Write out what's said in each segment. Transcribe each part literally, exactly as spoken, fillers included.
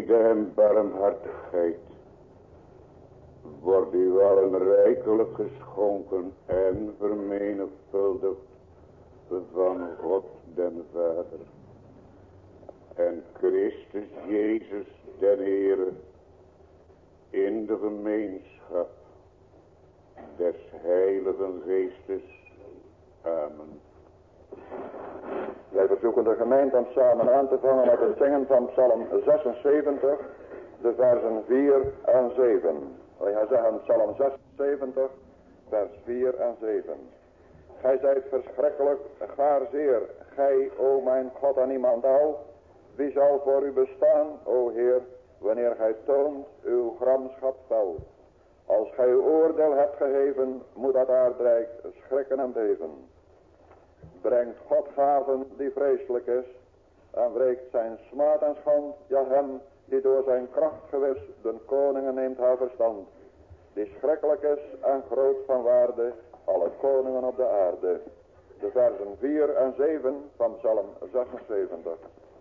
vrede en barmhartigheid wordt u allen rijkelijk geschonken en vermenigvuldigd van God den Vader en Christus Jezus den Heere in de gemeenschap des Heiligen Geestes. Amen. Wij verzoeken de gemeente om samen aan te vangen met het zingen van Psalm zesenzeventig, de versen vier en zeven. Wij gaan zeggen Psalm zesenzeventig, vers vier en zeven. Gij zijt verschrikkelijk, gaar zeer, gij, o mijn God en iemand al. Wie zal voor u bestaan, o Heer, wanneer gij toont uw gramschap fel? Als gij uw oordeel hebt gegeven, moet dat aardrijk schrikken en beven. Brengt God gaven die vreselijk is, en wreekt zijn smaad en schand, ja hem die door zijn kracht gewis den koningen neemt haar verstand, die schrikkelijk is en groot van waarde, alle koningen op de aarde. De versen vier en zeven van Psalm zesenzeventig.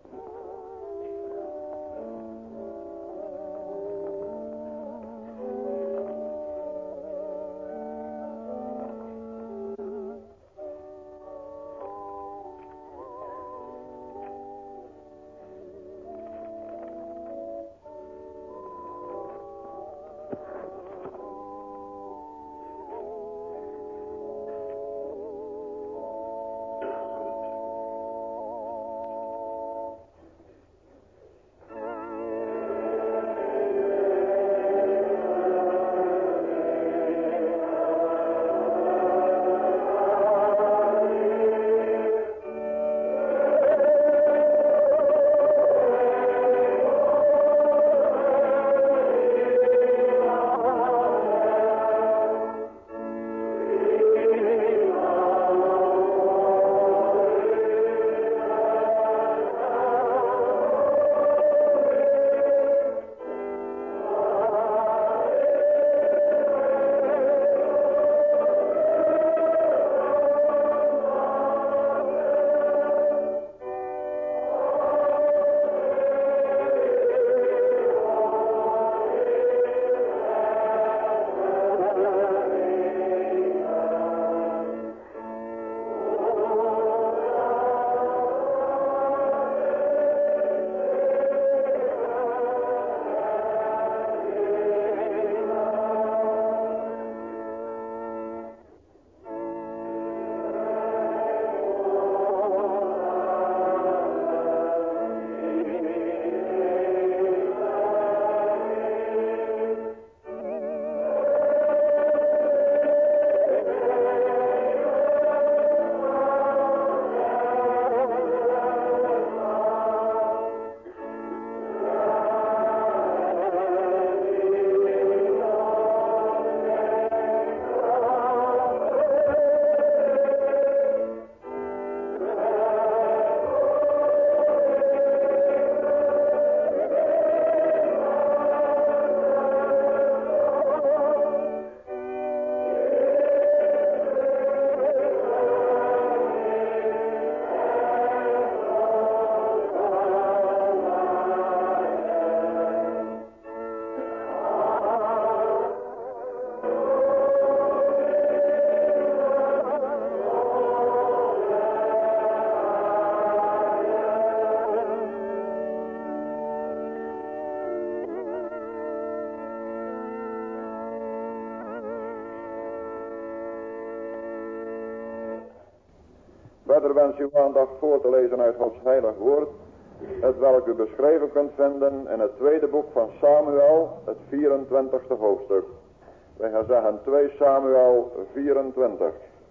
Verder wens u aandacht voor te lezen uit Gods heilig woord, het welk u beschreven kunt vinden in het tweede boek van Samuel, het vierentwintigste hoofdstuk. Wij gaan zeggen twee Samuel vierentwintig.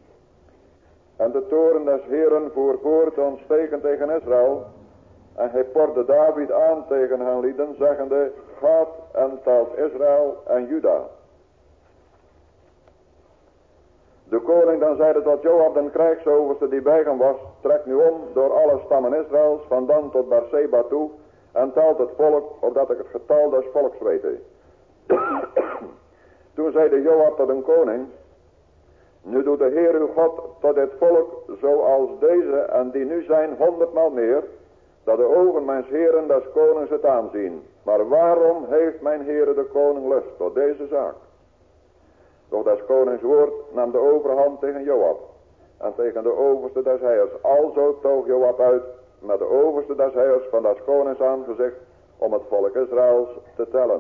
En de toorn des Heeren voer voort ontsteken tegen Israël, en hij porde David aan tegen hen lieden, zeggende, gaat en telt Israël en Juda. De koning dan zeide tot Joab den krijgsoverste die bij hem was, trek nu om door alle stammen Israëls, van Dan tot Berseba toe, en telt het volk, opdat ik het getal des volks wete. Toen zeide Joab tot een koning, nu doet de Heer uw God tot dit volk zoals deze en die nu zijn honderdmaal meer, dat de ogen mijns Heeren des konings het aanzien. Maar waarom heeft mijn Heere de koning lust tot deze zaak? Doch des konings woord nam de overhand tegen Joab en tegen de overste des heiers. Alzo toog Joab uit met de overste des heiers van des konings aangezicht om het volk Israëls te tellen.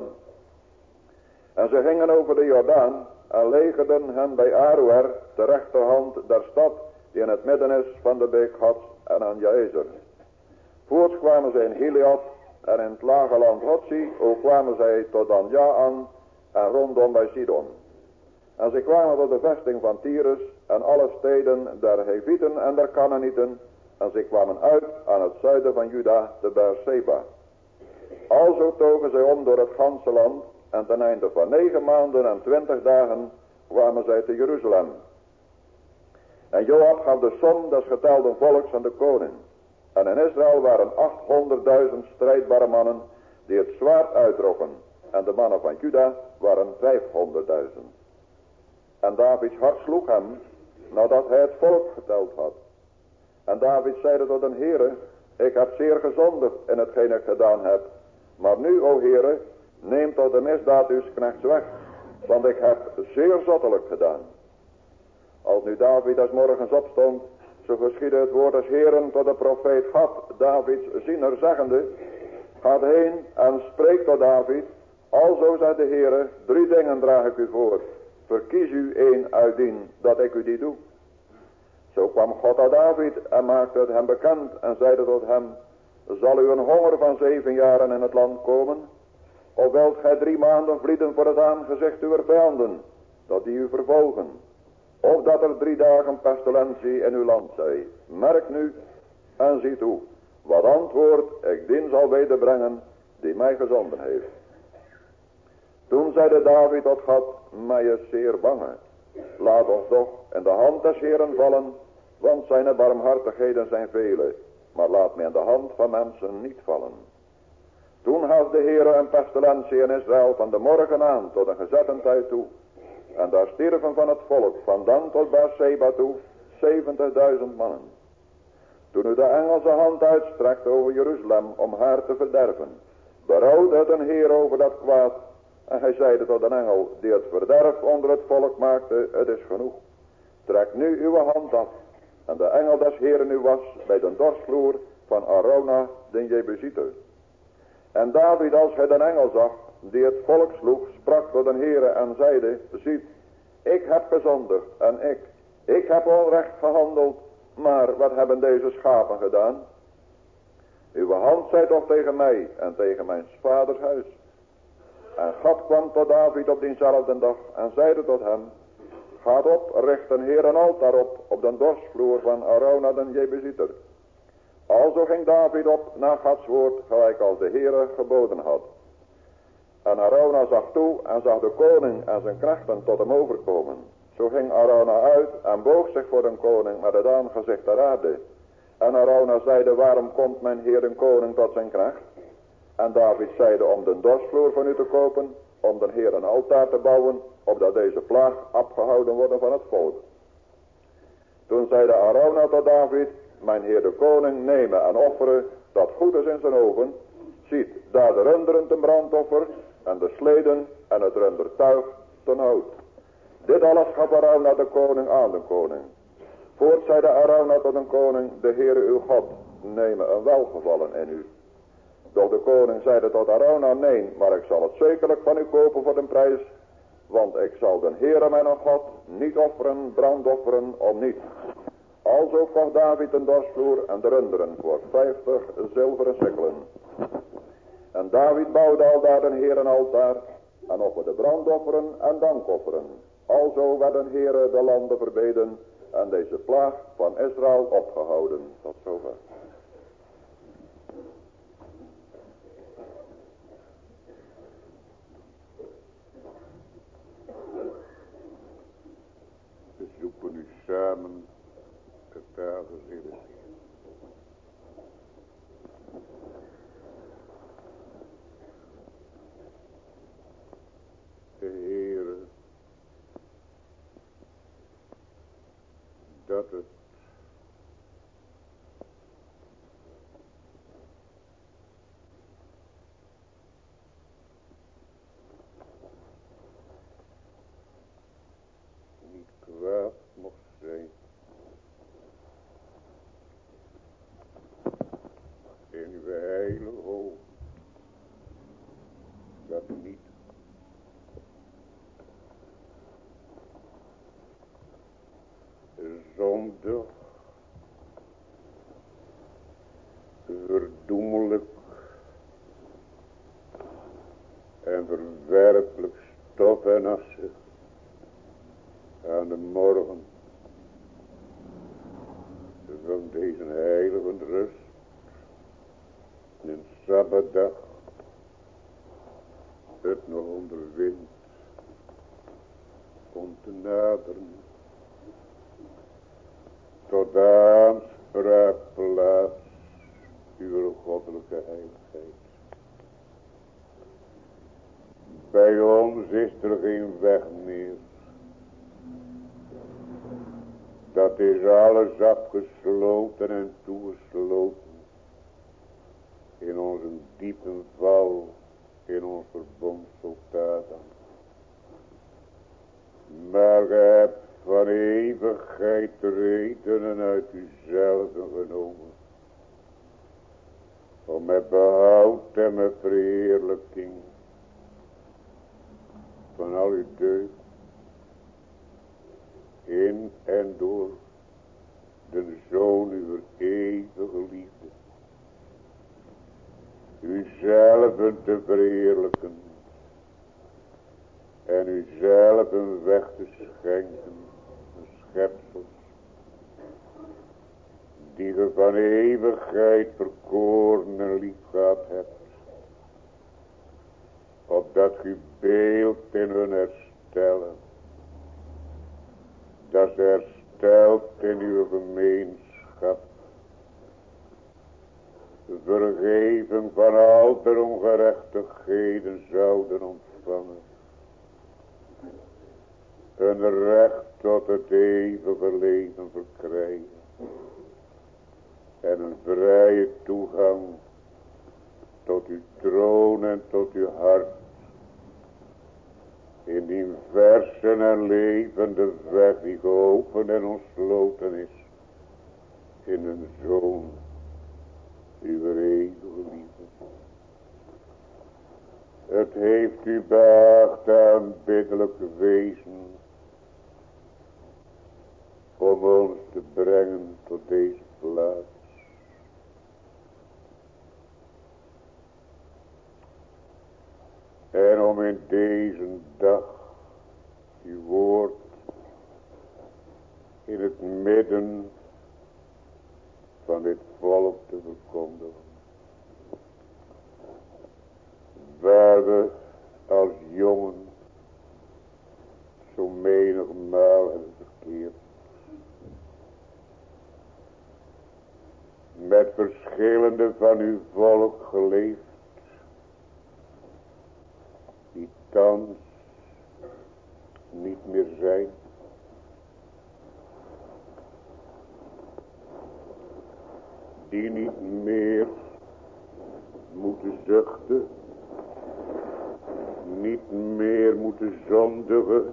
En ze gingen over de Jordaan en legerden hen bij Aroer, de rechterhand der stad die in het midden is van de beek Gad en aan Jaezer. Voorts kwamen zij in Gilead en in het lage land Hotzi, ook kwamen zij tot dan Jaan en rondom bij Sidon. En zij kwamen tot de vesting van Tyrus en alle steden der Hevieten en der Canaanieten, en zij kwamen uit aan het zuiden van Juda, de Beerseba. Alzo togen zij om door het ganse land, en ten einde van negen maanden en twintig dagen kwamen zij te Jeruzalem. En Joab gaf de som des getelden volks aan de koning. En in Israël waren achthonderdduizend strijdbare mannen die het zwaard uittrokken. En de mannen van Juda waren vijfhonderdduizend. En Davids hart sloeg hem nadat hij het volk geteld had. En David zeide tot een Heere, ik heb zeer gezondigd in hetgeen ik gedaan heb. Maar nu, o Heere, neem tot de misdaad uws knechts weg, want ik heb zeer zottelijk gedaan. Als nu David des morgens opstond, zo geschiedde het woord des Heeren tot de profeet Gad, Davids ziener, zeggende, gaat heen en spreek tot David, alzo zei de Heere, drie dingen draag ik u voor, verkies u één uit dien, dat ik u die doe. Zo kwam God tot David en maakte het hem bekend en zeide tot hem, zal u een honger van zeven jaren in het land komen? Of wilt gij drie maanden vlieden voor het aangezicht uw vijanden, dat die u vervolgen? Of dat er drie dagen pestilentie in uw land zij? Merk nu en zie toe, wat antwoord ik dien zal wederbrengen die mij gezonden heeft. Toen zeide David tot God, mij is zeer bange. Laat ons toch in de hand des Heeren vallen, want zijn barmhartigheden zijn vele, maar laat mij in de hand van mensen niet vallen. Toen had de Heere een pestilentie in Israël van de morgen aan tot een gezette tijd toe. En daar stierven van het volk van Dan tot Beerseba toe zeventigduizend mannen. Toen u de Engelse hand uitstrekte over Jeruzalem om haar te verderven, berouwde het een Heer over dat kwaad. En hij zeide tot een engel die het verderf onder het volk maakte, het is genoeg. Trek nu uw hand af. En de engel des Heeren u was bij de dorsvloer van Arona den Jebusiter. En David, als hij de engel zag, die het volk sloeg, sprak tot een Heere en zeide, ziet, ik heb gezondigd en ik, ik heb onrecht gehandeld, maar wat hebben deze schapen gedaan? Uw hand zei toch tegen mij en tegen mijn vaders huis. En God kwam tot David op diezelfde dag en zeide tot hem, gaat op, richt een Heer een altaar op, op de dorsvloer van Arona den Jebusiter. Alzo ging David op naar Gods woord, gelijk als de Heere geboden had. En Arona zag toe en zag de koning en zijn knechten tot hem overkomen. Zo ging Arona uit en boog zich voor de koning met het aangezicht ter aarde. En Arona zeide, waarom komt mijn Heer een koning tot zijn knecht? En David zeide, om de dorsvloer van u te kopen, om de Heer een altaar te bouwen, opdat deze plaag afgehouden worden van het volk. Toen zeide Arona tot David, mijn Heer de koning nemen en offeren, dat goed is in zijn ogen. Ziet, daar de runderen ten brandoffer, en de sleden en het rundertuig ten hout. Dit alles gaf Arona de koning aan de koning. Voort zeide Arona tot een koning, de Heere uw God, nemen een welgevallen in u. Doch de koning zeide tot Arona, nee, maar ik zal het zekerlijk van u kopen voor de prijs, want ik zal den Heere mijn God niet offeren, brandofferen om niet. Alzo kocht David een dorsvloer en de runderen voor vijftig zilveren sikkelen. En David bouwde aldaar den Heer een altaar en offerde brandofferen en dankofferen. Alzo werden Heere de landen verbeden en deze plaag van Israël opgehouden. Tot zover. We zoeken nu samen het aangezicht. De Heere, dat het zondig, verdoemelijk en verwerpelijk stof en asse aan de morgen van deze heilige rust, een sabbatdag, het nog onderwint om te naderen tot aanspraakplaats uw goddelijke heiligheid. Bij ons is er geen weg meer. Dat is alles afgesloten en toegesloten in onze diepe val, in ons verbond tot Adam. Maar gij hebt van eeuwigheid redenen uit uzelf genomen, om met behoud en met verheerlijking van al uw deugd in en door de Zoon uw eeuwige liefde, uzelf te verheerlijken en uzelf een weg te schenken, een schepsels, die ge van eeuwigheid verkoren en lief gehad hebt, opdat ge beeld in hun herstellen, dat ze herstelt in uw gemeenschap, vergeving van al de ongerechtigheden zouden ontvangen, een recht tot het eeuwige leven verkrijgen en een vrije toegang tot uw troon en tot uw hart, in die verse en levende weg die geopend en ontsloten is in een Zoon uw eeuwige liefde. Het heeft u behaagd aanbiddelijk wezen om ons te brengen tot deze plaats. En om in deze dag uw woord in het midden van dit volk te verkondigen. Waar we als jongen zo menigmaal hebben verkeerd. Met verschillende van uw volk geleefd, die thans niet meer zijn. Die niet meer moeten zuchten, niet meer moeten zondigen,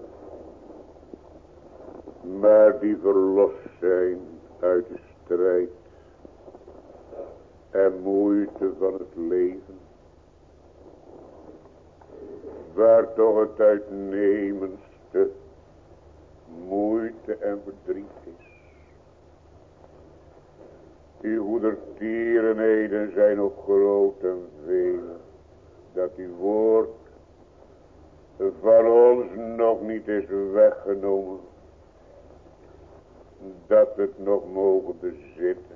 maar die verlost zijn uit de strijd en moeite van het leven, waar toch het uitnemendste moeite en verdriet is. Uw goedertierenheden zijn nog groot en veel, dat uw woord van ons nog niet is weggenomen, dat het nog mogen bezitten,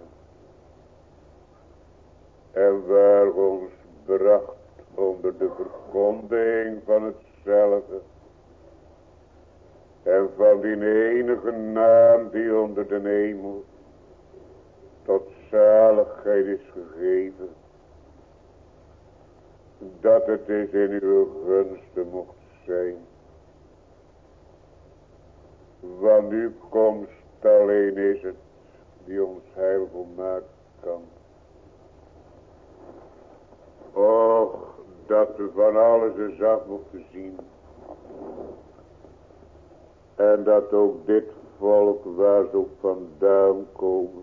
en waar ons bracht onder de verkondiging van hetzelfde, en van die enige naam die onder de hemel tot zaligheid is gegeven, dat het is in uw gunsten mocht zijn. Want uw komst alleen is het die ons heil volmaakt kan. Och, dat we van alles eens af mochten zien. En dat ook dit volk waar ze ook vandaan komen,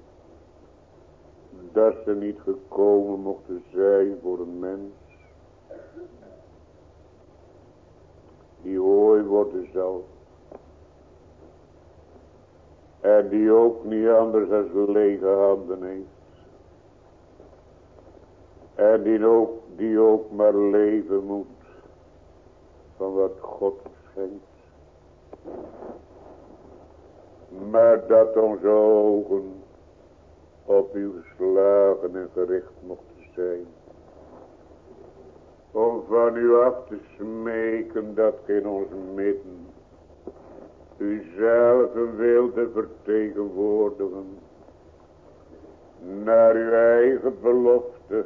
dat ze niet gekomen mochten zijn voor een mens die hooi worden zal En die ook niet anders als lege handen heeft. En die ook, die ook maar leven moet van wat God schenkt. Maar dat onze ogen op u geslagen en gericht mochten zijn. Om van u af te smeken dat in ons midden u zelf wilde vertegenwoordigen. Naar uw eigen belofte.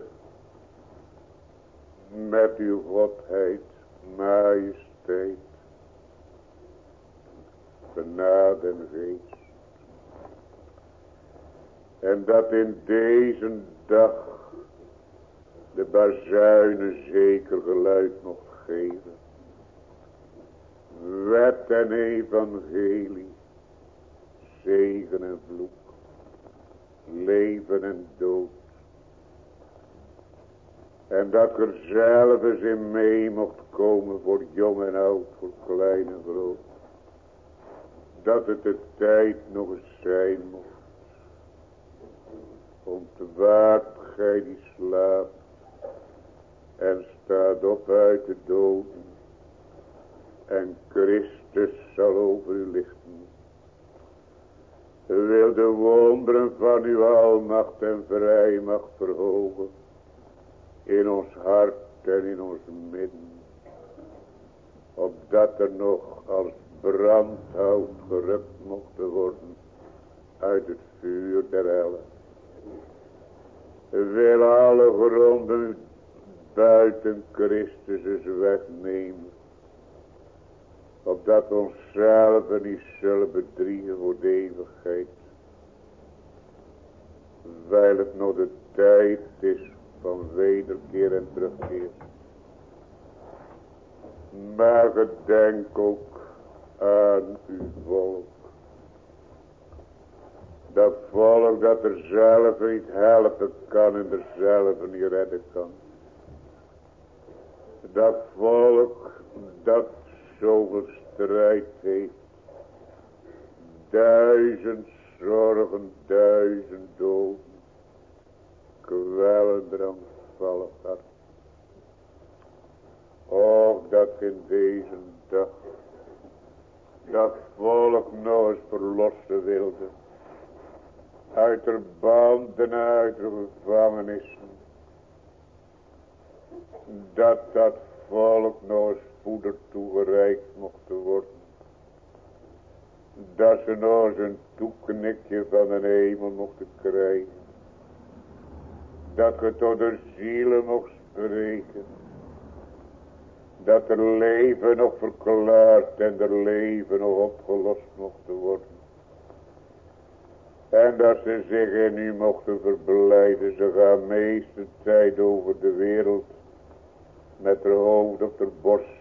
Met uw godheid, majesteit, genade en geest. En dat in deze dag de bazuinen zeker geluid mocht geven. Wet en evangelie, zegen en vloek, leven en dood. En dat er zelf eens in mee mocht komen voor jong en oud, voor klein en groot. Dat het de tijd nog eens zijn mocht. Ontwaakt gij die slaapt en staat op uit de doden. En Christus zal over u lichten. Wil de wonderen van uw almacht en vrijmacht verhogen. In ons hart en in ons midden. Opdat er nog als brandhout gerukt mocht worden. Uit het vuur der helle. Wil alle gronden buiten Christus eens wegnemen. Opdat we onszelf niet zullen bedriegen voor de eeuwigheid. Weil het nog de tijd is van wederkeer en terugkeer. Maar gedenk ook aan uw volk. Dat volk dat er zelf niet helpen kan en er zelf niet redden kan. Dat volk dat zoveel strijd heeft. Duizend zorgen, duizend doden. Kwellend rampvallig hart. Och, dat in deze dag. Dat volk nog eens verlossen wilde. Uit de banden, uit de gevangenissen. Dat dat volk nog eens voeder toegereikt mocht worden. Dat ze nog eens een toeknikje van de hemel mochten krijgen. Dat je tot de zielen mocht spreken. Dat er leven nog verklaard en er leven nog opgelost mocht worden. En dat ze zich in u mochten verblijden. Ze gaan meeste tijd over de wereld. Met haar hoofd op haar borst.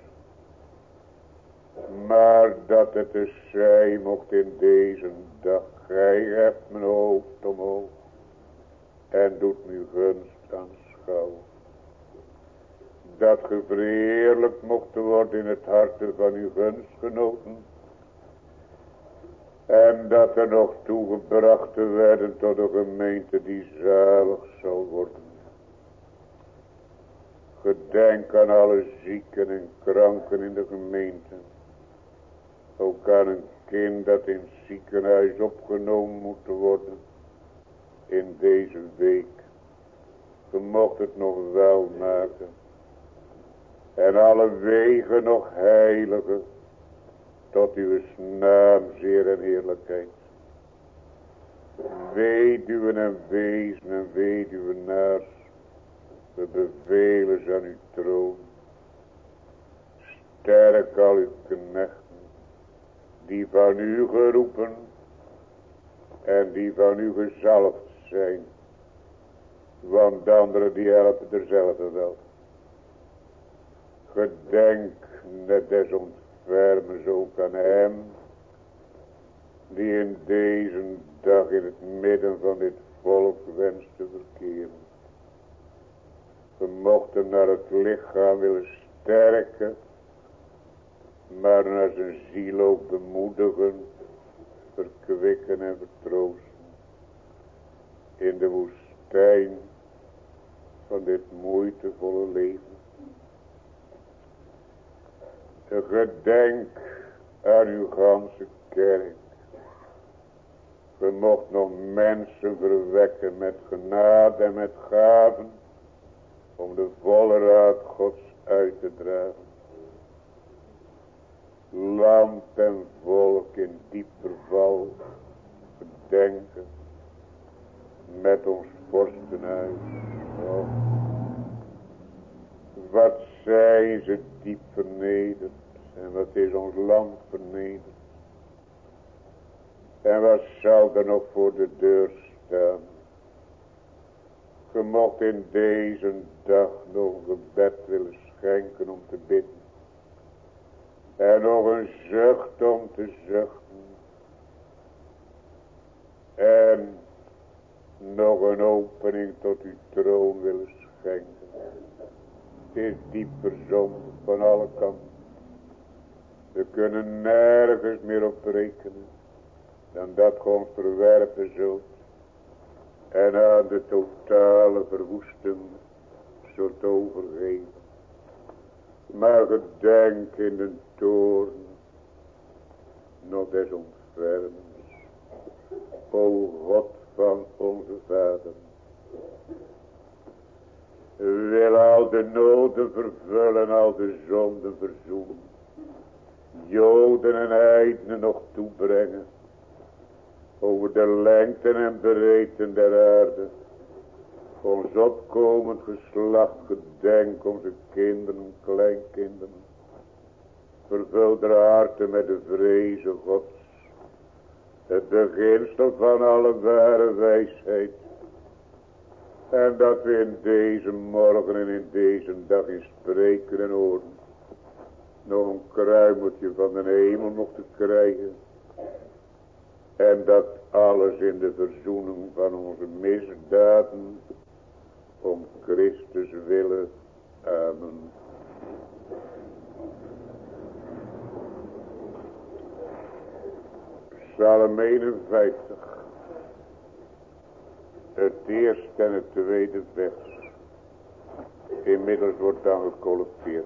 Maar dat het dus zij mocht in deze dag. Gij hebt mijn hoofd omhoog. En doet me gunst aanschouwen. Dat ge verheerlijk mocht worden in het hart van uw gunstgenoten. En dat er nog toegebracht werden tot een gemeente die zalig zal worden. Gedenk aan alle zieken en kranken in de gemeente. Ook aan een kind dat in het ziekenhuis opgenomen moet worden. In deze week. Je mocht het nog wel maken. En alle wegen nog heiligen. Tot uw naam zeer en heerlijkheid. Weduwen en wezen en weduwenaars. We bevelen ze aan uw troon. Sterk al uw knechten. Die van u geroepen. En die van u gezalfd zijn. Want de anderen die helpen derzelfde wel. Gedenk net des ontfermens ook aan hem. Die in deze dag in het midden van dit volk wenst te verkeren. We mochten naar het lichaam willen sterken. Maar naar zijn ziel ook bemoedigen. verkwikken en vertroosten in de woestijn van dit moeitevolle leven. Gedenk aan uw ganse kerk. Ge mocht nog mensen verwekken met genade en met gaven, om de volle raad Gods uit te dragen. Land en volk in diep verval, gedenken met ons vorstenhuis. Oh. Wat zijn ze diep vernederd, en wat is ons land vernederd. En wat zou er nog voor de deur staan? Ge mocht in deze dag nog een gebed willen schenken om te bidden. En nog een zucht om te zuchten. En nog een opening tot uw troon willen schenken. Het is diep verzonken van alle kanten. We kunnen nergens meer op rekenen dan dat ge ons verwerpen zult en aan de totale verwoesting zult overgeven. Maar gedenk in de toorn nog des ontfermens, o God van onze Vader. Wil al de noden vervullen, al de zonden verzoenen, Joden en heidenen nog toebrengen, over de lengte en breedte der aarde. Ons opkomend geslacht gedenk onze kinderen, kleinkinderen. Vervul de harten met de vreze Gods, het beginsel van alle ware wijsheid. En dat we in deze morgen en in deze dag in spreken en horen nog een kruimeltje van de hemel mochten krijgen. En dat alles in de verzoening van onze misdaden om Christus willen. Amen. Psalm eenenvijftig. Het eerste en het tweede vers. Inmiddels wordt dan gecollecteerd.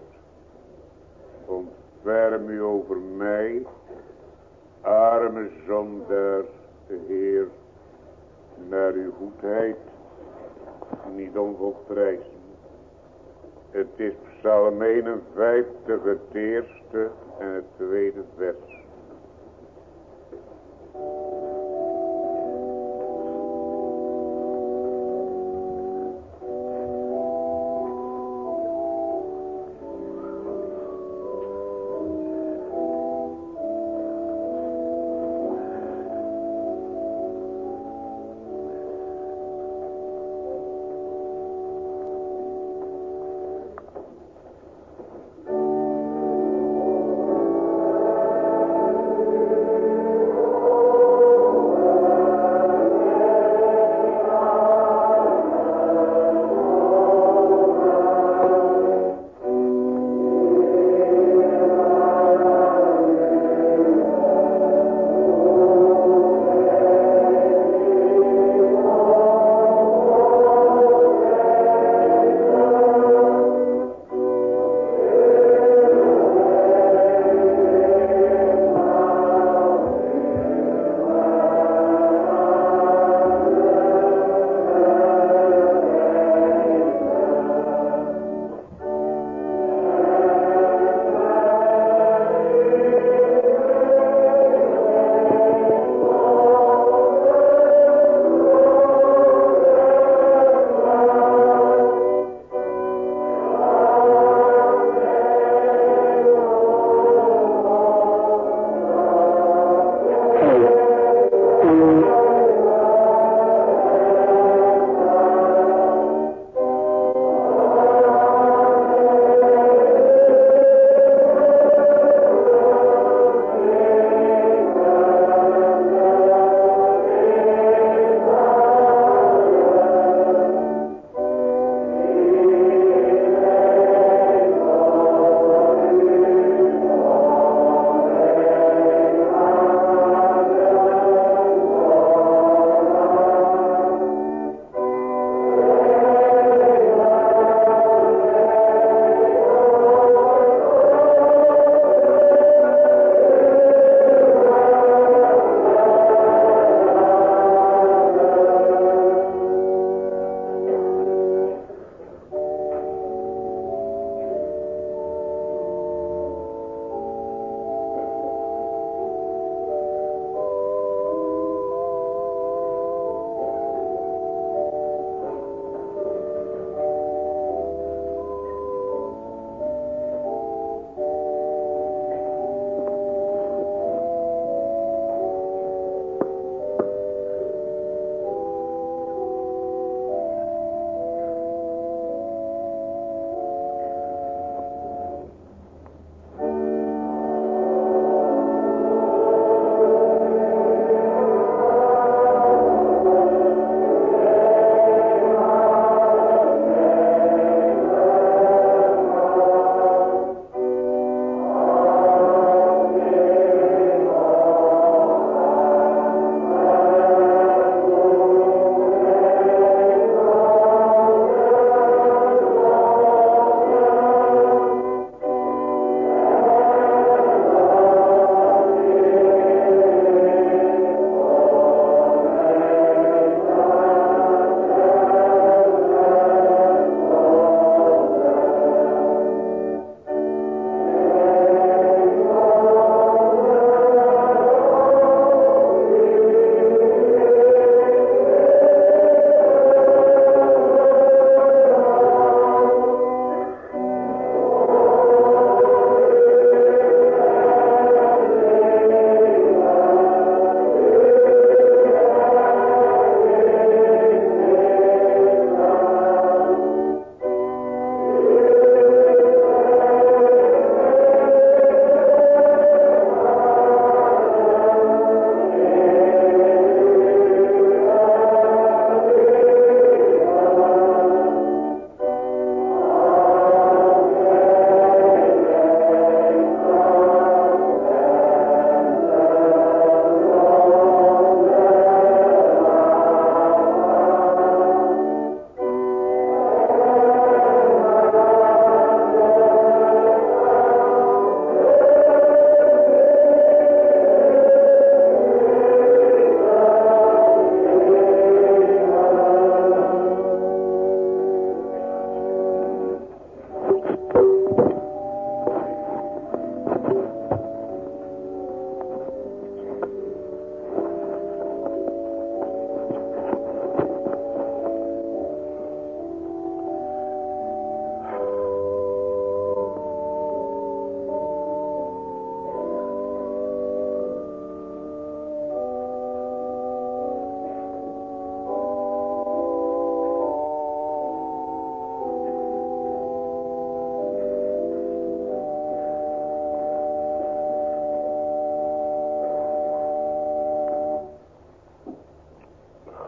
Ontferm u over mij, arme zondaar, de Heer, naar uw goedheid, niet onvolprijzen. Het is Psalm eenenvijftig, het eerste en het tweede vers.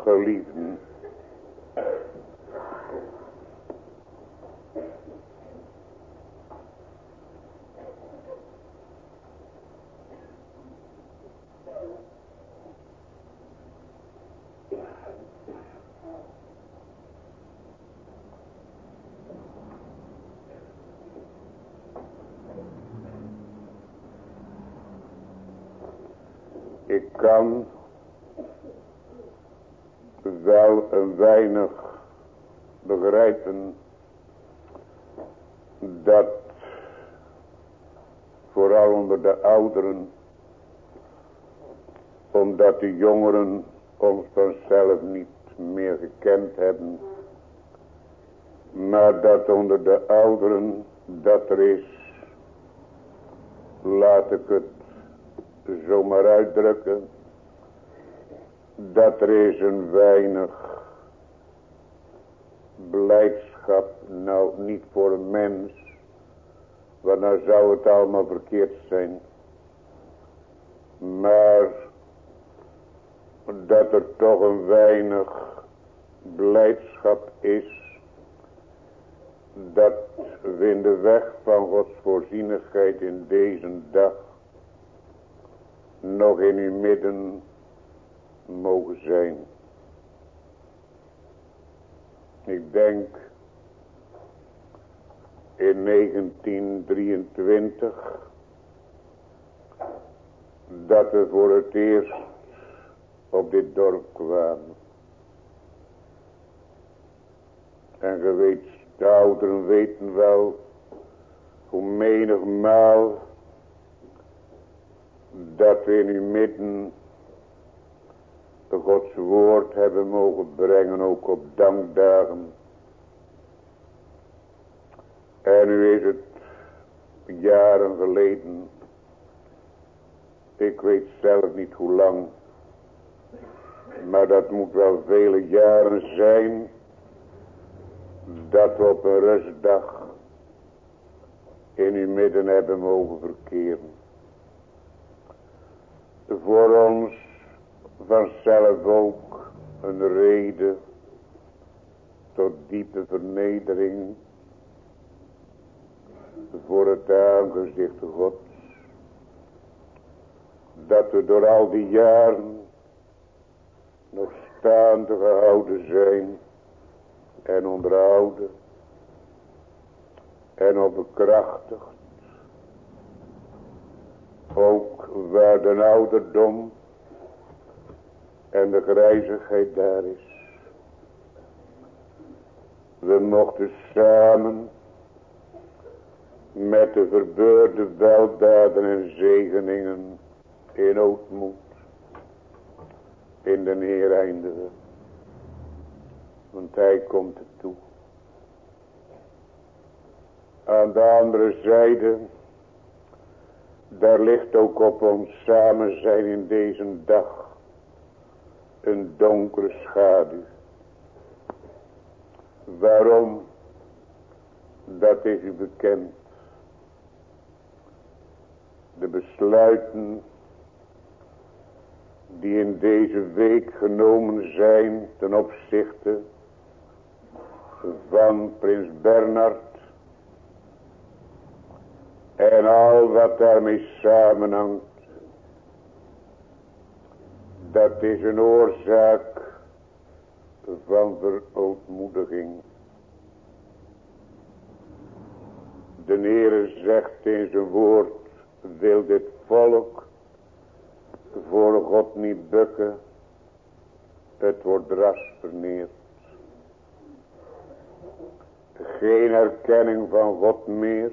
Geliefden, ik kan wel een weinig begrijpen dat vooral onder de ouderen, omdat de jongeren ons vanzelf niet meer gekend hebben, maar dat onder de ouderen dat er is, laat ik het zomaar uitdrukken, dat er is een weinig blijdschap, nou niet voor een mens, want dan zou het allemaal verkeerd zijn, maar dat er toch een weinig blijdschap is, dat we in de weg van Gods voorzienigheid in deze dag nog in uw midden mogen zijn. Ik denk in negentien drieëntwintig dat we voor het eerst op dit dorp kwamen. En ge weet, de ouderen weten wel hoe menigmaal dat we in uw midden de Gods woord hebben mogen brengen, ook op dankdagen. En nu is het jaren geleden, ik weet zelf niet hoe lang, maar dat moet wel vele jaren zijn, dat we op een rustdag in uw midden hebben mogen verkeren. Voor ons vanzelf ook een reden tot diepe vernedering voor het aangezicht Gods. Dat we door al die jaren nog staande gehouden zijn en onderhouden en op bekrachtigd. Ook waar de ouderdom en de grijzigheid daar is. We mochten samen met de verbeurde weldaden en zegeningen in ootmoed in de Heer eindigen. Want Hij komt er toe. Aan de andere zijde, daar ligt ook op ons samen zijn in deze dag een donkere schaduw. Waarom? Dat is u bekend. De besluiten die in deze week genomen zijn ten opzichte van prins Bernhard en al wat daarmee samenhangt, dat is een oorzaak van verootmoediging. De Heere zegt in zijn woord, wil dit volk voor God niet bukken, het wordt dras verneerd. Geen erkenning van God meer,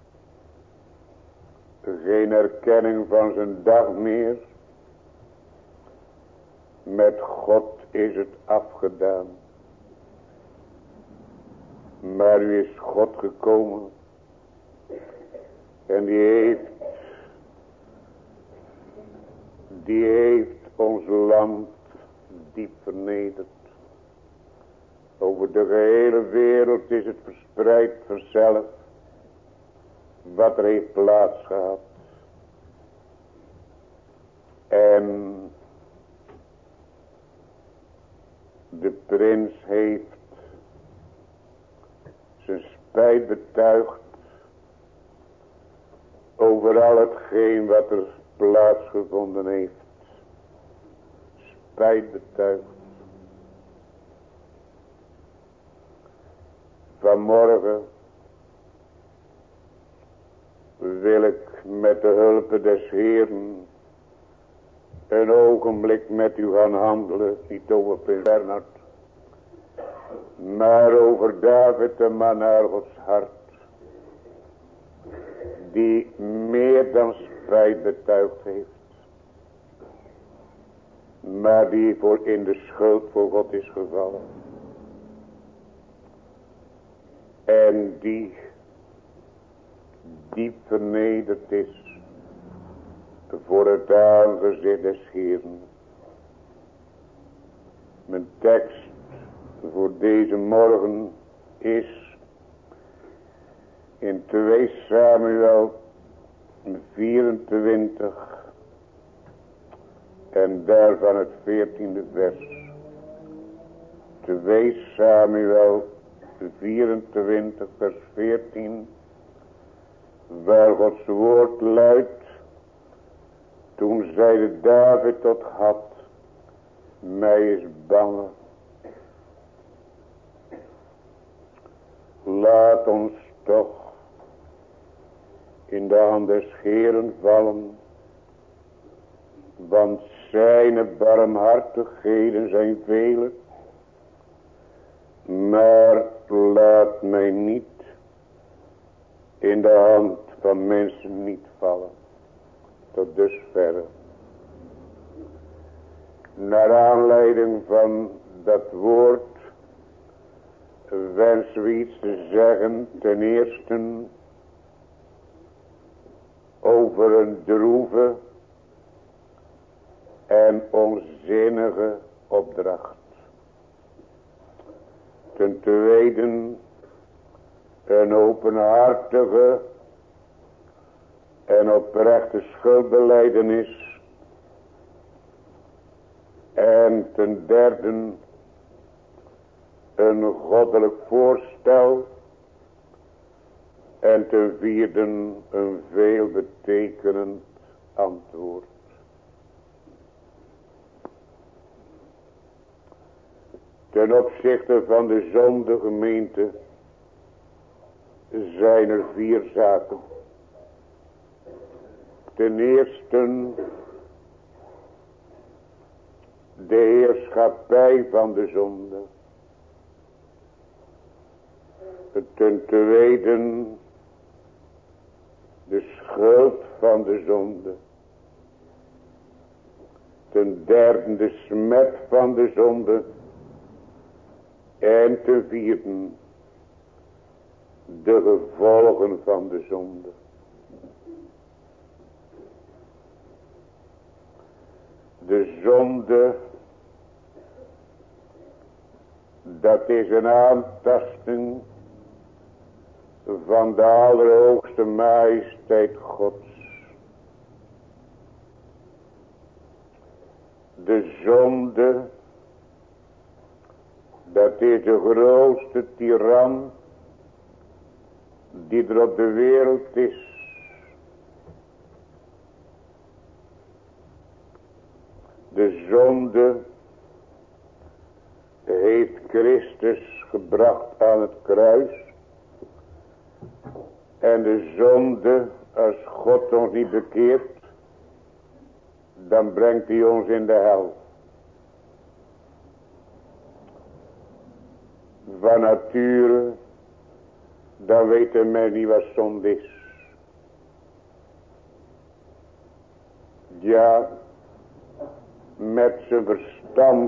geen erkenning van zijn dag meer. Met God is het afgedaan. Maar nu is God gekomen en die heeft die heeft ons land diep vernederd. Over de gehele wereld is het verspreid vanzelf wat er heeft plaats gehad. En De prins heeft zijn spijt betuigd over al hetgeen wat er plaatsgevonden heeft. Spijt betuigd. Vanmorgen wil ik met de hulp des Heeren een ogenblik met u gaan handelen. Niet over prins Bernhard, maar over David, de man naar Gods hart, die meer dan spijt betuigd heeft, maar die voor in de schuld voor God is gevallen. En die diep vernederd is voor het aangezicht des Heeren. Mijn tekst voor deze morgen is in twee Samuel vierentwintig en daarvan het veertiende vers. twee Samuel vierentwintig vers veertien, waar Gods woord luidt: toen zeide David tot Gad, mij is bange. Laat ons toch in de hand des Heeren vallen, want zijn barmhartigheden zijn vele, maar laat mij niet in de hand van mensen niet vallen. Tot dusverre. Naar aanleiding van dat woord wensen we iets te zeggen. Ten eerste over een droeve en onzinnige opdracht. Ten tweede een openhartige en oprechte schuldbelijdenis. En ten derde een goddelijk voorstel. En ten vierde een veelbetekenend antwoord. Ten opzichte van de zonde gemeente zijn er vier zaken. Ten eerste de heerschappij van de zonde. Ten tweede de schuld van de zonde. Ten derde de smet van de zonde. En ten vierde de gevolgen van de zonde. De zonde, dat is een aantasting van de allerhoogste majesteit Gods. De zonde, dat is de grootste tiran die er op de wereld is. De zonde heeft Christus gebracht aan het kruis. En de zonde, als God ons niet bekeert, dan brengt hij ons in de hel. Van nature, dan weet een mens niet wat zonde is. Ja, met zijn verstand,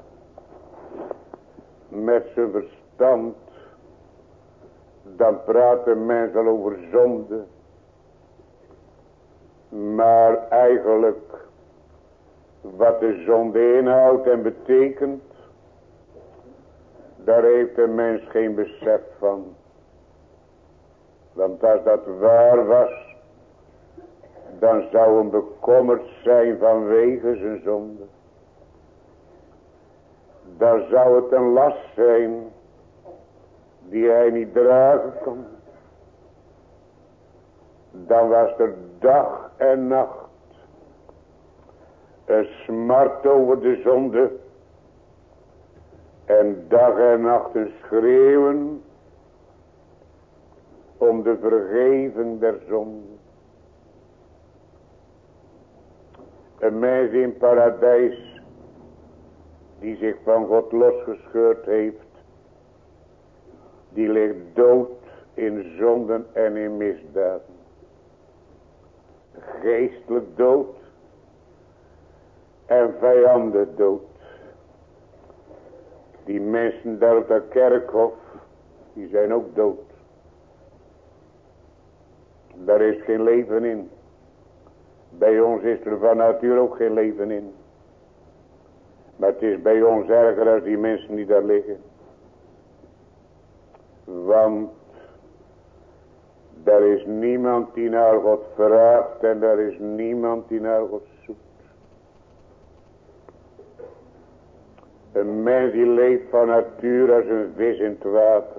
met zijn verstand, dan praat een mens al over zonde. Maar eigenlijk, wat de zonde inhoudt en betekent, daar heeft een mens geen besef van. Want als dat waar was, dan zou hem bekommerd zijn vanwege zijn zonde. dan zou het een last zijn die hij niet dragen kon. Dan was er dag en nacht een smart over de zonde. En dag en nacht een schreeuwen om de vergeving der zonde. Een mens in paradijs die zich van God losgescheurd heeft, die ligt dood in zonden en in misdaden. Geestelijk dood en vijanden dood. Die mensen daar op dat kerkhof, die zijn ook dood. Daar is geen leven in. Bij ons is er van nature ook geen leven in. Maar het is bij ons erger als die mensen die daar liggen. Want er is niemand die naar God vraagt en er is niemand die naar God zoekt. Een mens die leeft van nature als een vis in het water.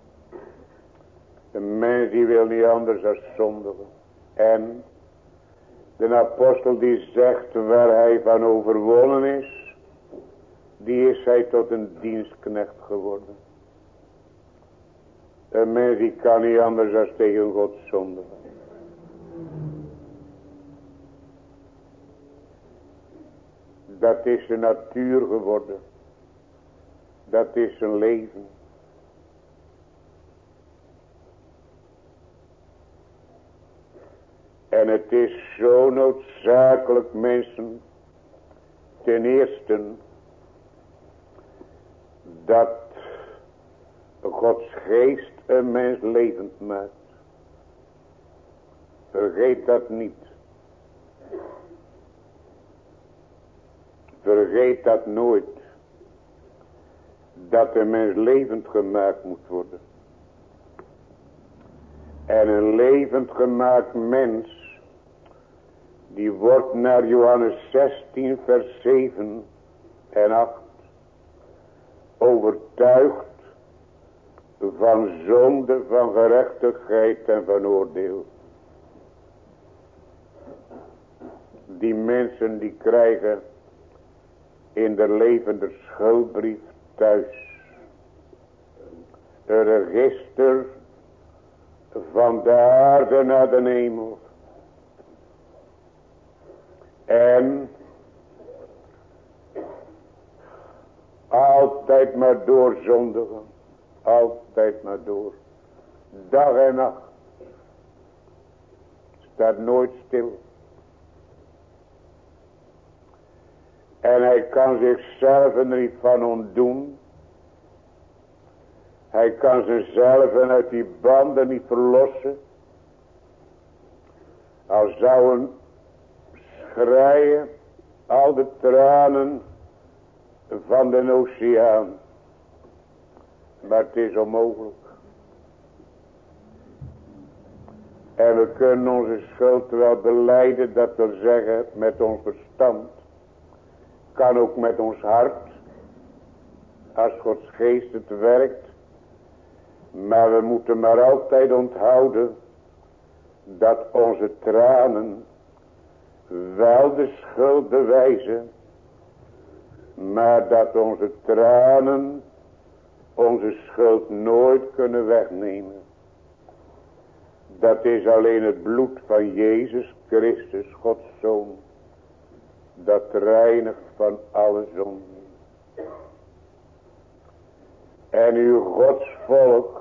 Een mens die wil niet anders dan zondigen. En de apostel die zegt waar hij van overwonnen is, die is hij tot een dienstknecht geworden. Een mens die kan niet anders dan tegen God zondigen. Dat is zijn natuur geworden. Dat is zijn leven. En het is zo noodzakelijk, mensen, ten eerste, dat Gods geest een mens levend maakt. Vergeet dat niet. Vergeet dat nooit. Dat een mens levend gemaakt moet worden. En een levend gemaakt mens, die wordt naar Johannes zestien vers zeven en acht overtuigd van zonde, van gerechtigheid en van oordeel. Die mensen die krijgen in de levende schuldbrief thuis een register van de aarde naar de hemel. En altijd maar doorzondigen. Altijd maar door. Dag en nacht. Staat nooit stil. En hij kan zichzelf er niet van ontdoen. Hij kan zichzelf uit die banden niet verlossen. Al zouden schreien al de tranen van de oceaan. Maar het is onmogelijk. En we kunnen onze schuld wel belijden, dat wil zeggen met ons verstand. Kan ook met ons hart. Als Gods geest het werkt. Maar we moeten maar altijd onthouden dat onze tranen wel de schuld bewijzen. Maar dat onze tranen onze schuld nooit kunnen wegnemen. Dat is alleen het bloed van Jezus Christus, Gods Zoon. Dat reinigt van alle zonden. En uw Gods volk,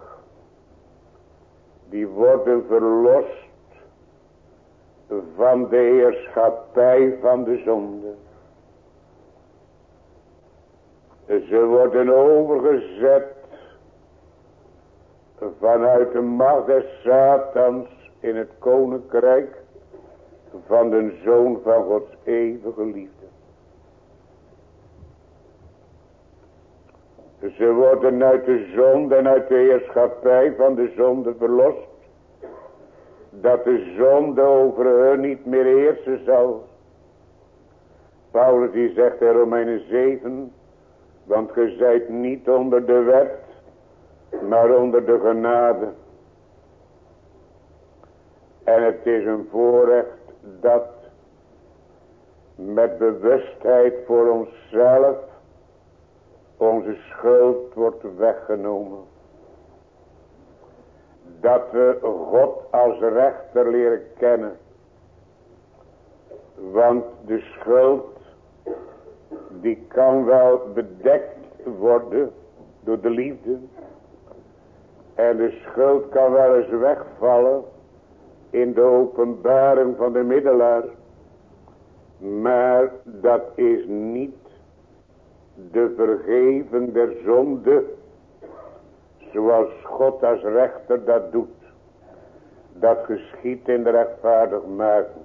die worden verlost van de heerschappij van de zonde. Ze worden overgezet vanuit de macht des Satans in het koninkrijk van de Zoon van Gods eeuwige liefde. Ze worden uit de zonde en uit de heerschappij van de zonde verlost. Dat de zonde over hun niet meer heersen zal. Paulus die zegt in Romeinen zeven. Want ge zijt niet onder de wet, maar onder de genade. En het is een voorrecht dat met bewustheid voor onszelf onze schuld wordt weggenomen. Dat we God als rechter leren kennen. Want de schuld, die kan wel bedekt worden door de liefde. En de schuld kan wel eens wegvallen in de openbaring van de middelaar. Maar dat is niet de vergeven der zonde, zoals God als rechter dat doet. Dat geschiedt in de rechtvaardigmaking.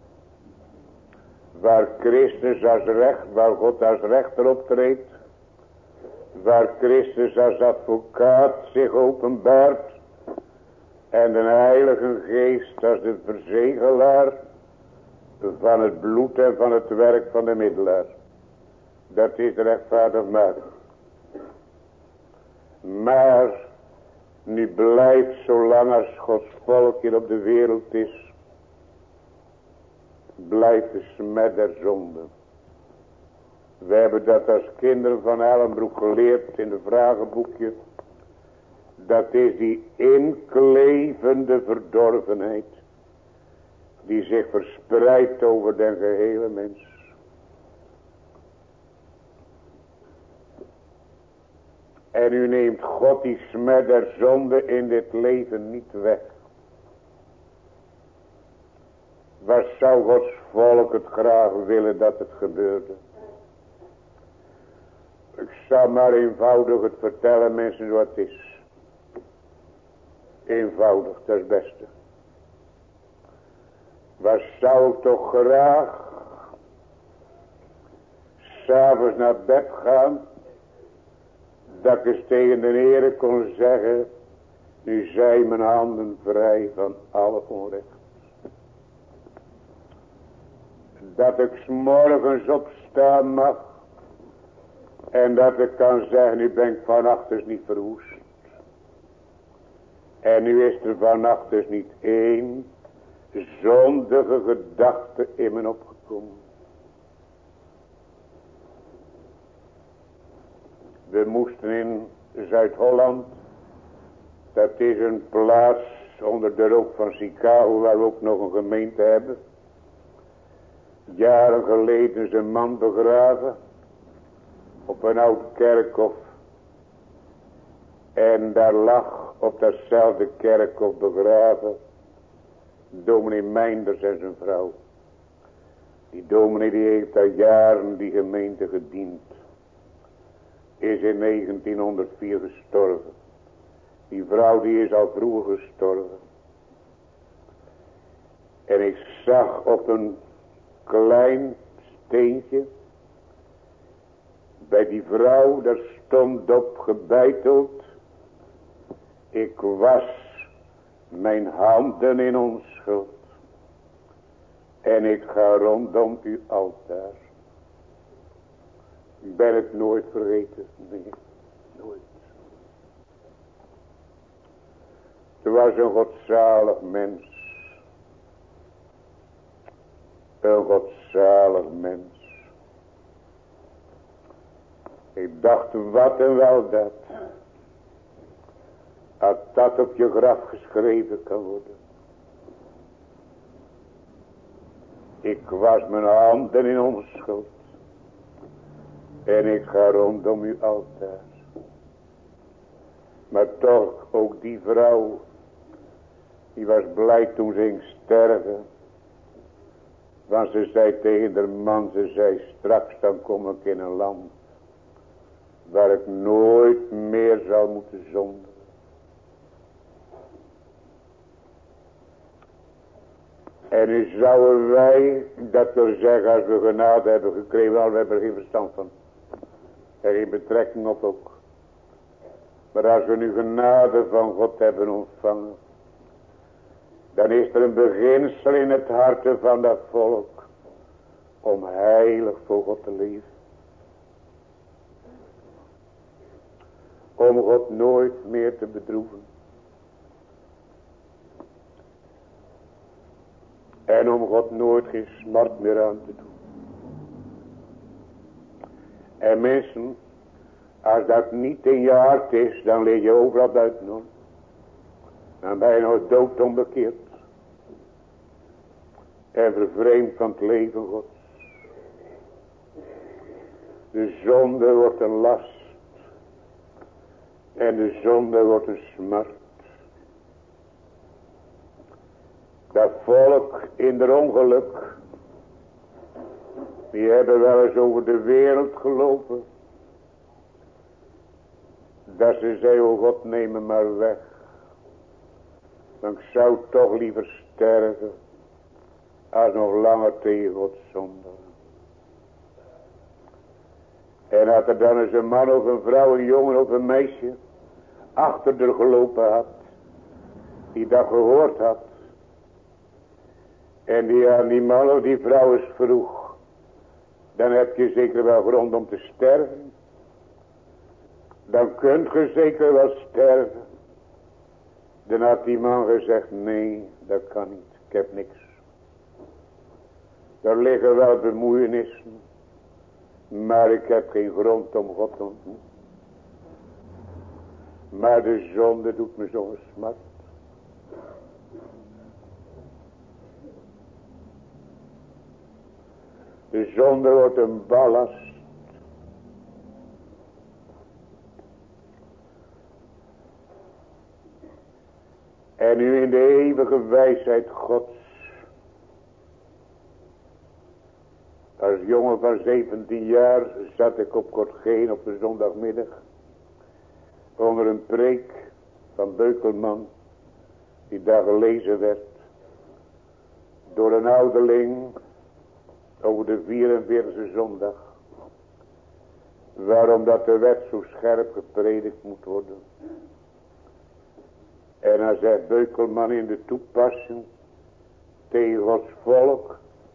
Waar Christus als recht, waar God als rechter optreedt. Waar Christus als advocaat zich openbaart. En de Heilige Geest als de verzegelaar van het bloed en van het werk van de middelaar. Dat is rechtvaardigmaking. Maar nu blijft zolang als Gods volk hier op de wereld is, blijft de smet der zonde. We hebben dat als kinderen van Ellenbroek geleerd in de vragenboekje. Dat is die inklevende verdorvenheid die zich verspreidt over den gehele mens. En u neemt God die smet der zonde in dit leven niet weg. Waar zou Gods volk het graag willen dat het gebeurde? Ik zal maar eenvoudig het vertellen mensen zoals het is. Eenvoudig, dat is het beste. Waar zou ik toch graag 's avonds naar bed gaan, dat ik eens tegen de Heere kon zeggen, nu zijn mijn handen vrij van alle onrecht. Dat ik 's morgens opstaan mag en dat ik kan zeggen, nu ben ik vannacht dus niet verwoest. En nu is er vannacht dus niet één zondige gedachte in me opgekomen. We moesten in Zuid-Holland, dat is een plaats onder de rook van Chicago, waar we ook nog een gemeente hebben. Jaren geleden is een man begraven op een oud kerkhof. En daar lag op datzelfde kerkhof begraven dominee Meinders en zijn vrouw. Die dominee die heeft al jaren die gemeente gediend. Is in negentienhonderdvier gestorven. Die vrouw die is al vroeger gestorven. En ik zag op een klein steentje. Bij die vrouw, daar stond op gebeiteld. Ik was mijn handen in onschuld. En ik ga rondom uw altaar. Ik ben het nooit vergeten. Nee, nooit. Ze was een godzalig mens. Een godzalig mens. Ik dacht, wat en wel dat. Als dat op je graf geschreven kan worden. Ik was mijn handen in onschuld. En ik ga rondom uw altaar. Maar toch, ook die vrouw, die was blij toen ze ging sterven. Want ze zei tegen de man, ze zei, straks dan kom ik in een land waar ik nooit meer zal moeten zondigen. En nu zouden wij, dat wil zeggen, als we genade hebben gekregen, al we hebben er geen verstand van. Er geen betrekking op ook. Maar als we nu genade van God hebben ontvangen, dan is er een beginsel in het hart van dat volk om heilig voor God te leven. om God nooit meer te bedroeven. En om God nooit geen smart meer aan te doen. En mensen, als dat niet in je hart is, dan leer je overal buitenom. Dan ben je nog dood onbekeerd. En vervreemd van het leven Gods. De zonde wordt een last. En de zonde wordt een smart. Dat volk in de ongeluk. Die hebben wel eens over de wereld gelopen. Dat ze zei, oh God, neem me maar weg. Want ik zou toch liever sterven. Als nog langer tegen God zondigen. En had er dan eens een man of een vrouw, een jongen of een meisje. Achter er gelopen had. Die dat gehoord had. En die aan die man of die vrouw eens vroeg. Dan heb je zeker wel grond om te sterven. Dan kunt je zeker wel sterven. Dan had die man gezegd, nee, dat kan niet. Ik heb niks. Er liggen wel bemoeienissen. Maar ik heb geen grond om God te ontmoeten. Maar de zonde doet me zo'n smart. De zonde wordt een ballast. En nu in de eeuwige wijsheid Gods. Als jongen van zeventien jaar zat ik op Kortgeen op de zondagmiddag. Onder een preek van Beukelman. Die daar gelezen werd. Door een ouderling. Over de vierenveertigste zondag. Waarom dat de wet zo scherp gepredikt moet worden. En dan zegt Beukelman in de toepassing. Tegen Gods volk.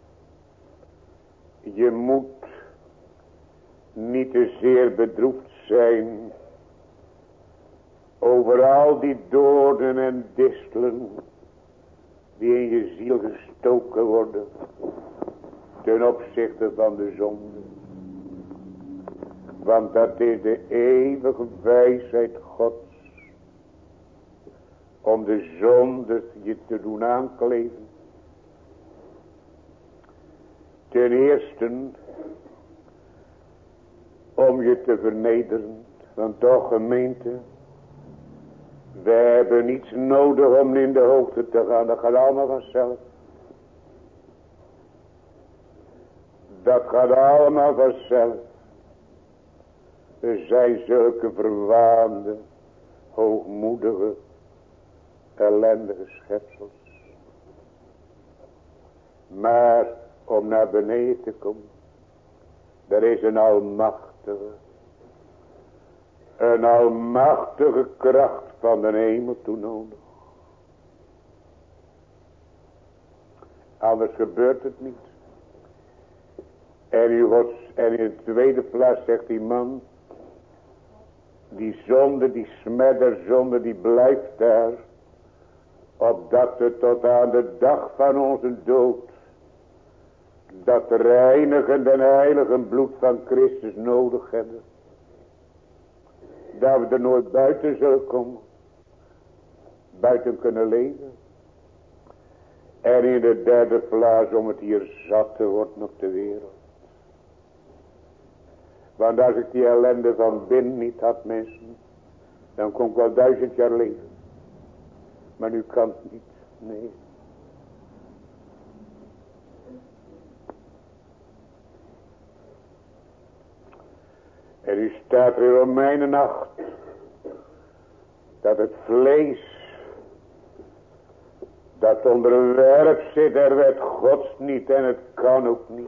Je moet niet te zeer bedroefd zijn. Over al die doornen en distelen. Die in je ziel gestoken worden. Ten opzichte van de zonde. Want dat is de eeuwige wijsheid Gods. Om de zonde je te doen aankleven. Ten eerste. Om je te vernederen. Want toch gemeente. We hebben niets nodig om in de hoogte te gaan. Dat gaat allemaal vanzelf. Dat gaat allemaal vanzelf. Er zijn zulke verwaande, hoogmoedige, ellendige schepsels. Maar om naar beneden te komen, er is een almachtige, een almachtige kracht van de hemel toe nodig. Anders gebeurt het niet. En, u wordt, en in de tweede plaats zegt die man, die zonde, die smedderzonde, die blijft daar. Opdat we tot aan de dag van onze dood, dat reinigende en heilige bloed van Christus nodig hebben. Dat we er nooit buiten zullen komen. Buiten kunnen leven. En in de derde plaats om het hier zat te worden op de wereld. Want als ik die ellende van binnen niet had, mensen, dan kon ik wel duizend jaar leven. Maar nu kan het niet, nee. En u staat er in Romeinen acht, dat het vlees, dat onderwerp zit er wet Gods niet en het kan ook niet.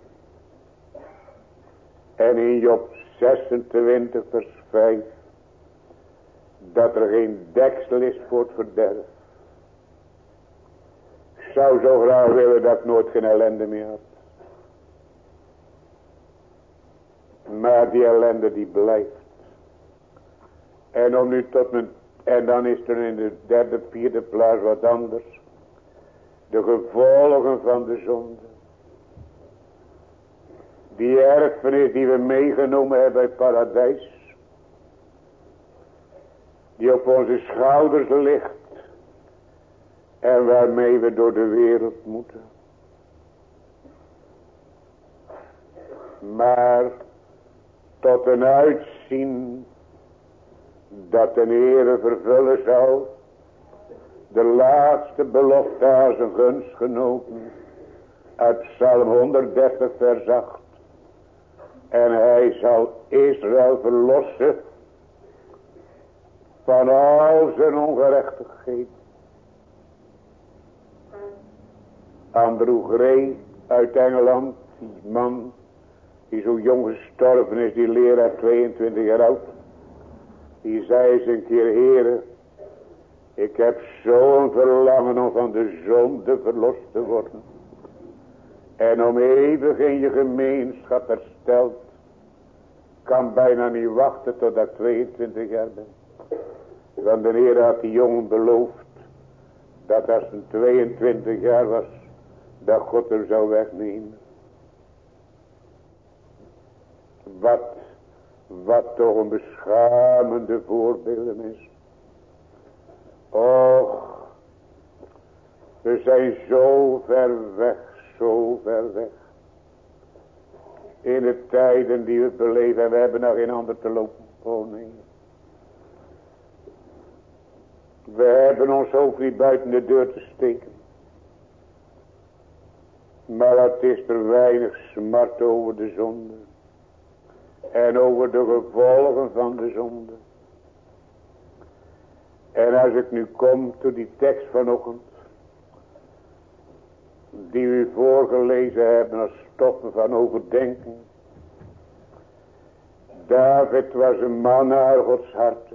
En in Job zesentwintig vers vijf. Dat er geen deksel is voor het verderf. Ik zou zo graag willen dat ik nooit geen ellende meer had. Maar die ellende die blijft. En om nu tot mijn, en dan is er in de derde, vierde plaats wat anders. De gevolgen van de zonde. Die erfenis die we meegenomen hebben uit paradijs. Die op onze schouders ligt. En waarmee we door de wereld moeten. Maar tot een uitzien dat de Heere vervullen zal. De laatste belofte aan zijn gunst genoten. Uit Psalm honderddertig vers acht. En hij zal Israël verlossen. Van al zijn ongerechtigheid. Andrew Gray uit Engeland. Die man die zo jong gestorven is. Die leraar tweeëntwintig jaar oud. Die zei eens een keer: Heere, ik heb zo'n verlangen om van de zonde verlost te worden. En om eeuwig in je gemeenschap hersteld. Kan bijna niet wachten totdat ik tweeëntwintig jaar ben. Want de Heer had die jongen beloofd. Dat als hij tweeëntwintig jaar was. Dat God er zou wegnemen. Wat, wat toch een beschamende voorbeelden is. Och, we zijn zo ver weg, zo ver weg. In de tijden die we beleven en we hebben nog geen ander te lopen. Oh nee. We hebben ons hoofd niet buiten de deur te steken. Maar het is er weinig smart over de zonde. En over de gevolgen van de zonde. En als ik nu kom tot die tekst vanochtend. Die we voorgelezen hebben als stoffen van overdenken. David was een man naar Gods hart.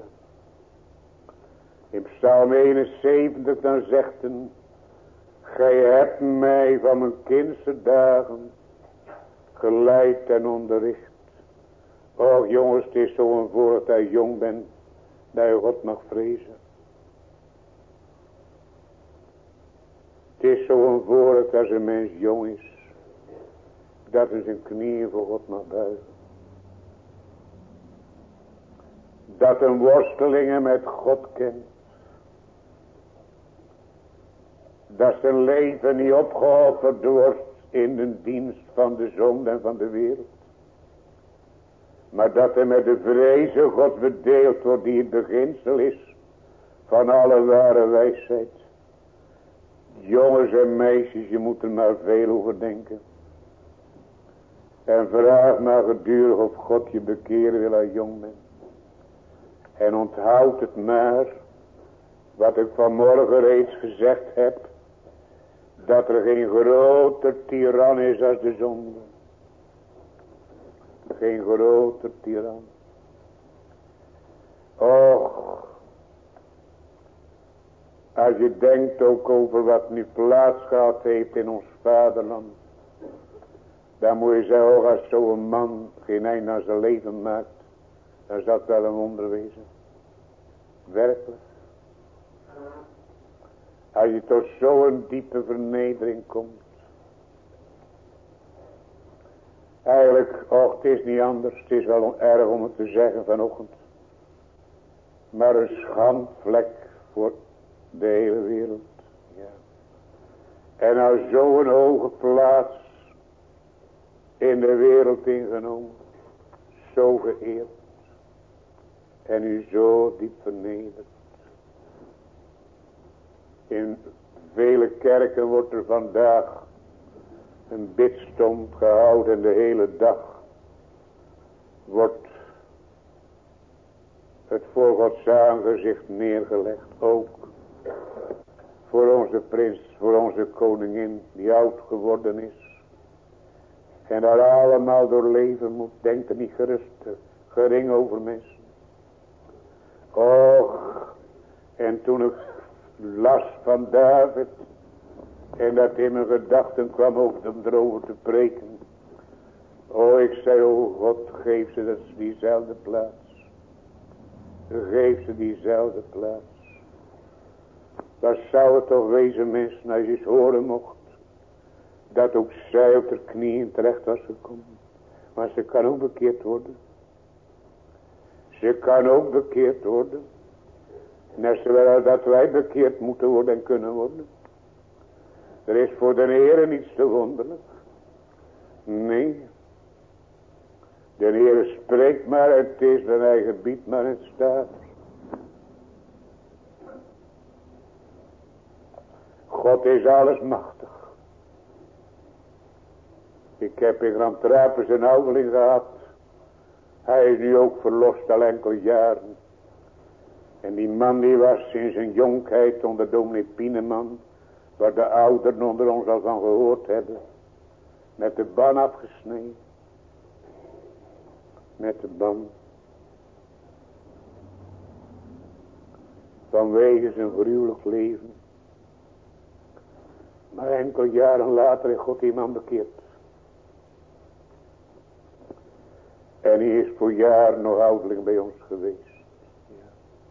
In Psalm eenenzeventig dan zegt hij. Gij hebt mij van mijn kindse dagen geleid en onderricht. Och jongens, het is zo'n voorrecht dat je jong bent. Dat je God mag vrezen. Het is zo'n voorrecht als een mens jong is. Dat hij zijn knieën voor God mag buigen. Dat een worstelingen met God kent. Dat zijn leven niet opgeofferd wordt in de dienst van de zonde en van de wereld. Maar dat hij met de vreze God bedeeld wordt die het beginsel is van alle ware wijsheid. Jongens en meisjes, je moet er maar veel over denken. En vraag maar gedurig of God je bekeren wil als je jong bent. En onthoud het maar, wat ik vanmorgen reeds gezegd heb. Dat er geen groter tiran is als de zonde. Geen groter tiran. Och. Als je denkt ook over wat nu plaats gehad heeft in ons vaderland. Dan moet je zeggen, oh, als zo'n man geen eind aan zijn leven maakt. Dan zal het wel een wonder wezen. Werkelijk. Als je tot zo'n diepe vernedering komt. Eigenlijk, och, het is niet anders. Het is wel erg om het te zeggen vanochtend. Maar een schandvlek voor de hele wereld. Ja. En nou zo'n hoge plaats in de wereld ingenomen. Zo geëerd. En u zo diep vernederd. In vele kerken wordt er vandaag een bidstond gehouden en de hele dag wordt het voor Gods aangezicht neergelegd. Ook voor onze prins, voor onze koningin die oud geworden is. En daar allemaal door leven moet. Denk er niet gerust, gering over mensen. Och, en toen ik las van David. En dat in mijn gedachten kwam ook om erover te preken. Oh, ik zei, oh God, geef ze dat diezelfde plaats. geeft ze diezelfde plaats. Wat zou het toch wezen, mensen, als je eens horen mocht, dat ook zij op de knieën terecht was gekomen. Maar ze kan ook bekeerd worden. Ze kan ook bekeerd worden. Net zoals dat wij bekeerd moeten worden en kunnen worden. Er is voor de Heere niets te wonderlijk. Nee. De Heere spreekt maar en het is en hij gebiedt maar en het staat. God is allesmachtig. Ik heb in Ramtrapers een ouderling gehad. Hij is nu ook verlost al enkele jaren. En die man die was in zijn jonkheid onder dominee Pieneman, waar de ouderen onder ons al van gehoord hebben, met de ban afgesneden. Met de ban. Vanwege zijn gruwelijk leven. Maar enkele jaren later heeft God die man bekeerd. En hij is voor jaren nog ouderling bij ons geweest. Ja.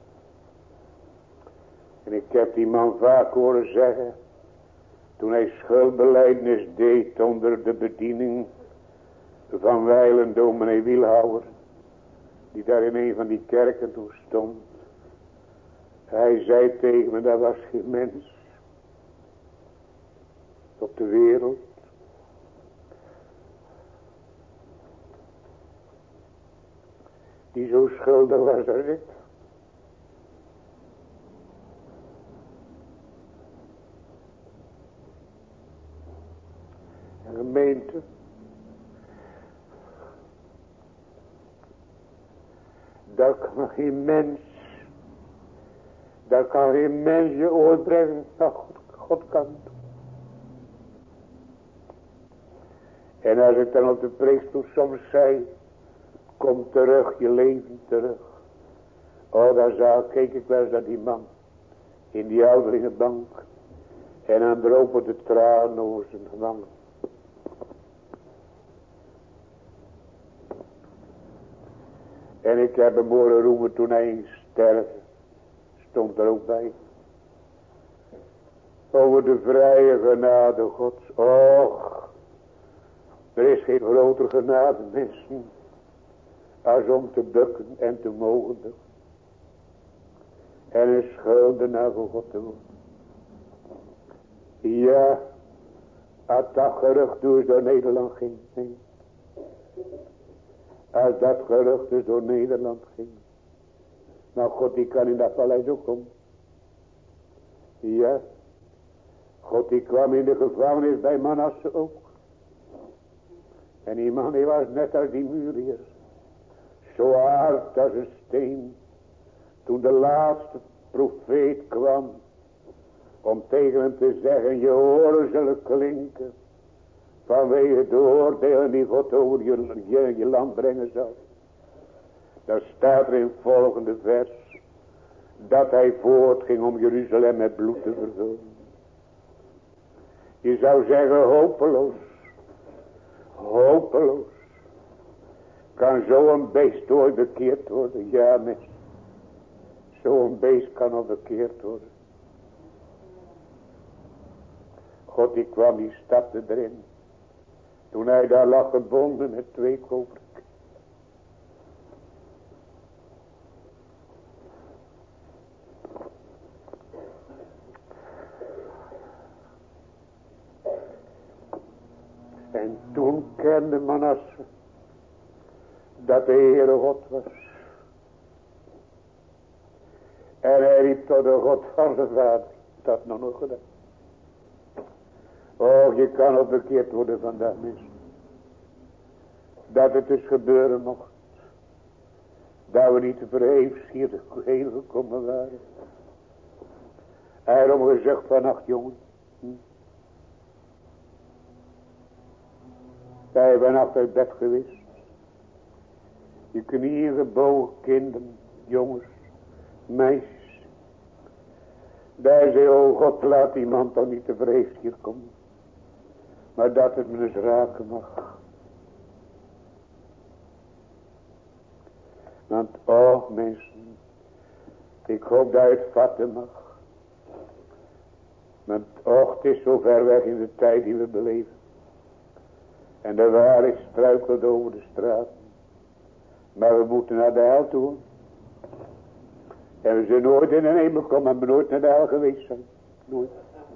En ik heb die man vaak horen zeggen, toen hij schuldbelijdenis deed onder de bediening van wijlen dominee Wielhouwer, die daar in een van die kerken toen stond. Hij zei tegen me, dat was geen mens op de wereld. Die zo schuldig was als ik. En gemeente. Dat kan geen mens. Dat kan geen mens je ooit brengen. Nou, God, God kan het. En als ik dan op de preekstoel soms zei, kom terug, je leven terug. Oh, daar zou, keek ik wel eens naar die man. In die oudelingenbank. En dan dropen de tranen over zijn wangen. En ik heb hem horen roemen toen hij ging sterven. Stond er ook bij. Over de vrije genade Gods. Och, er is geen grotere genade, mensen, als om te bukken en te mogen bukken. En een schuldenaar voor God te worden. Ja, als dat gerucht dus door Nederland ging. Nee. Als dat gerucht dus door Nederland ging. Nou, God die kan in dat paleis ook komen. Ja. God die kwam in de gevangenis bij Manasse ook. En die man die was net als die muur hier. Zo hard als een steen. Toen de laatste profeet kwam. Om tegen hem te zeggen. Je oren zullen klinken. Vanwege de oordelen die God over je, je, je land brengen zal. Dan staat er in het volgende vers. Dat hij voortging om Jeruzalem met bloed te vervullen. Je zou zeggen hopeloos. Hopeloos. Kan zo'n beest ooit bekeerd worden? Ja, mensen. Zo'n beest kan al bekeerd worden. God die kwam, die stapte erin. Toen hij daar lag gebonden met twee koperen. En toen kende Manasse dat de Heere God was. En hij riep tot de God van zijn vader. Dat nog nog gedaan. Oh, je kan ook bekeerd worden vandaag, mensen. Dat het dus gebeuren mocht. Dat we niet te verheefs hier heen gekomen waren. Hij heeft gezegd vannacht, jongen. Hm. Wij zijn nacht uit bed geweest. Je knieën gebogen, kinderen, jongens, meisjes. Daar zei, oh God, laat die man toch niet te vrees hier komen. Maar dat het me eens raken mag. Want, oh mensen, Ik hoop dat je het vatten mag. Maar och, het is zo ver weg in de tijd die we beleven. En de waarheid struikelt over de straat. Maar we moeten naar de hel toe. En we zijn nooit in de hemel komen en we nooit naar de hel geweest zijn. Nooit.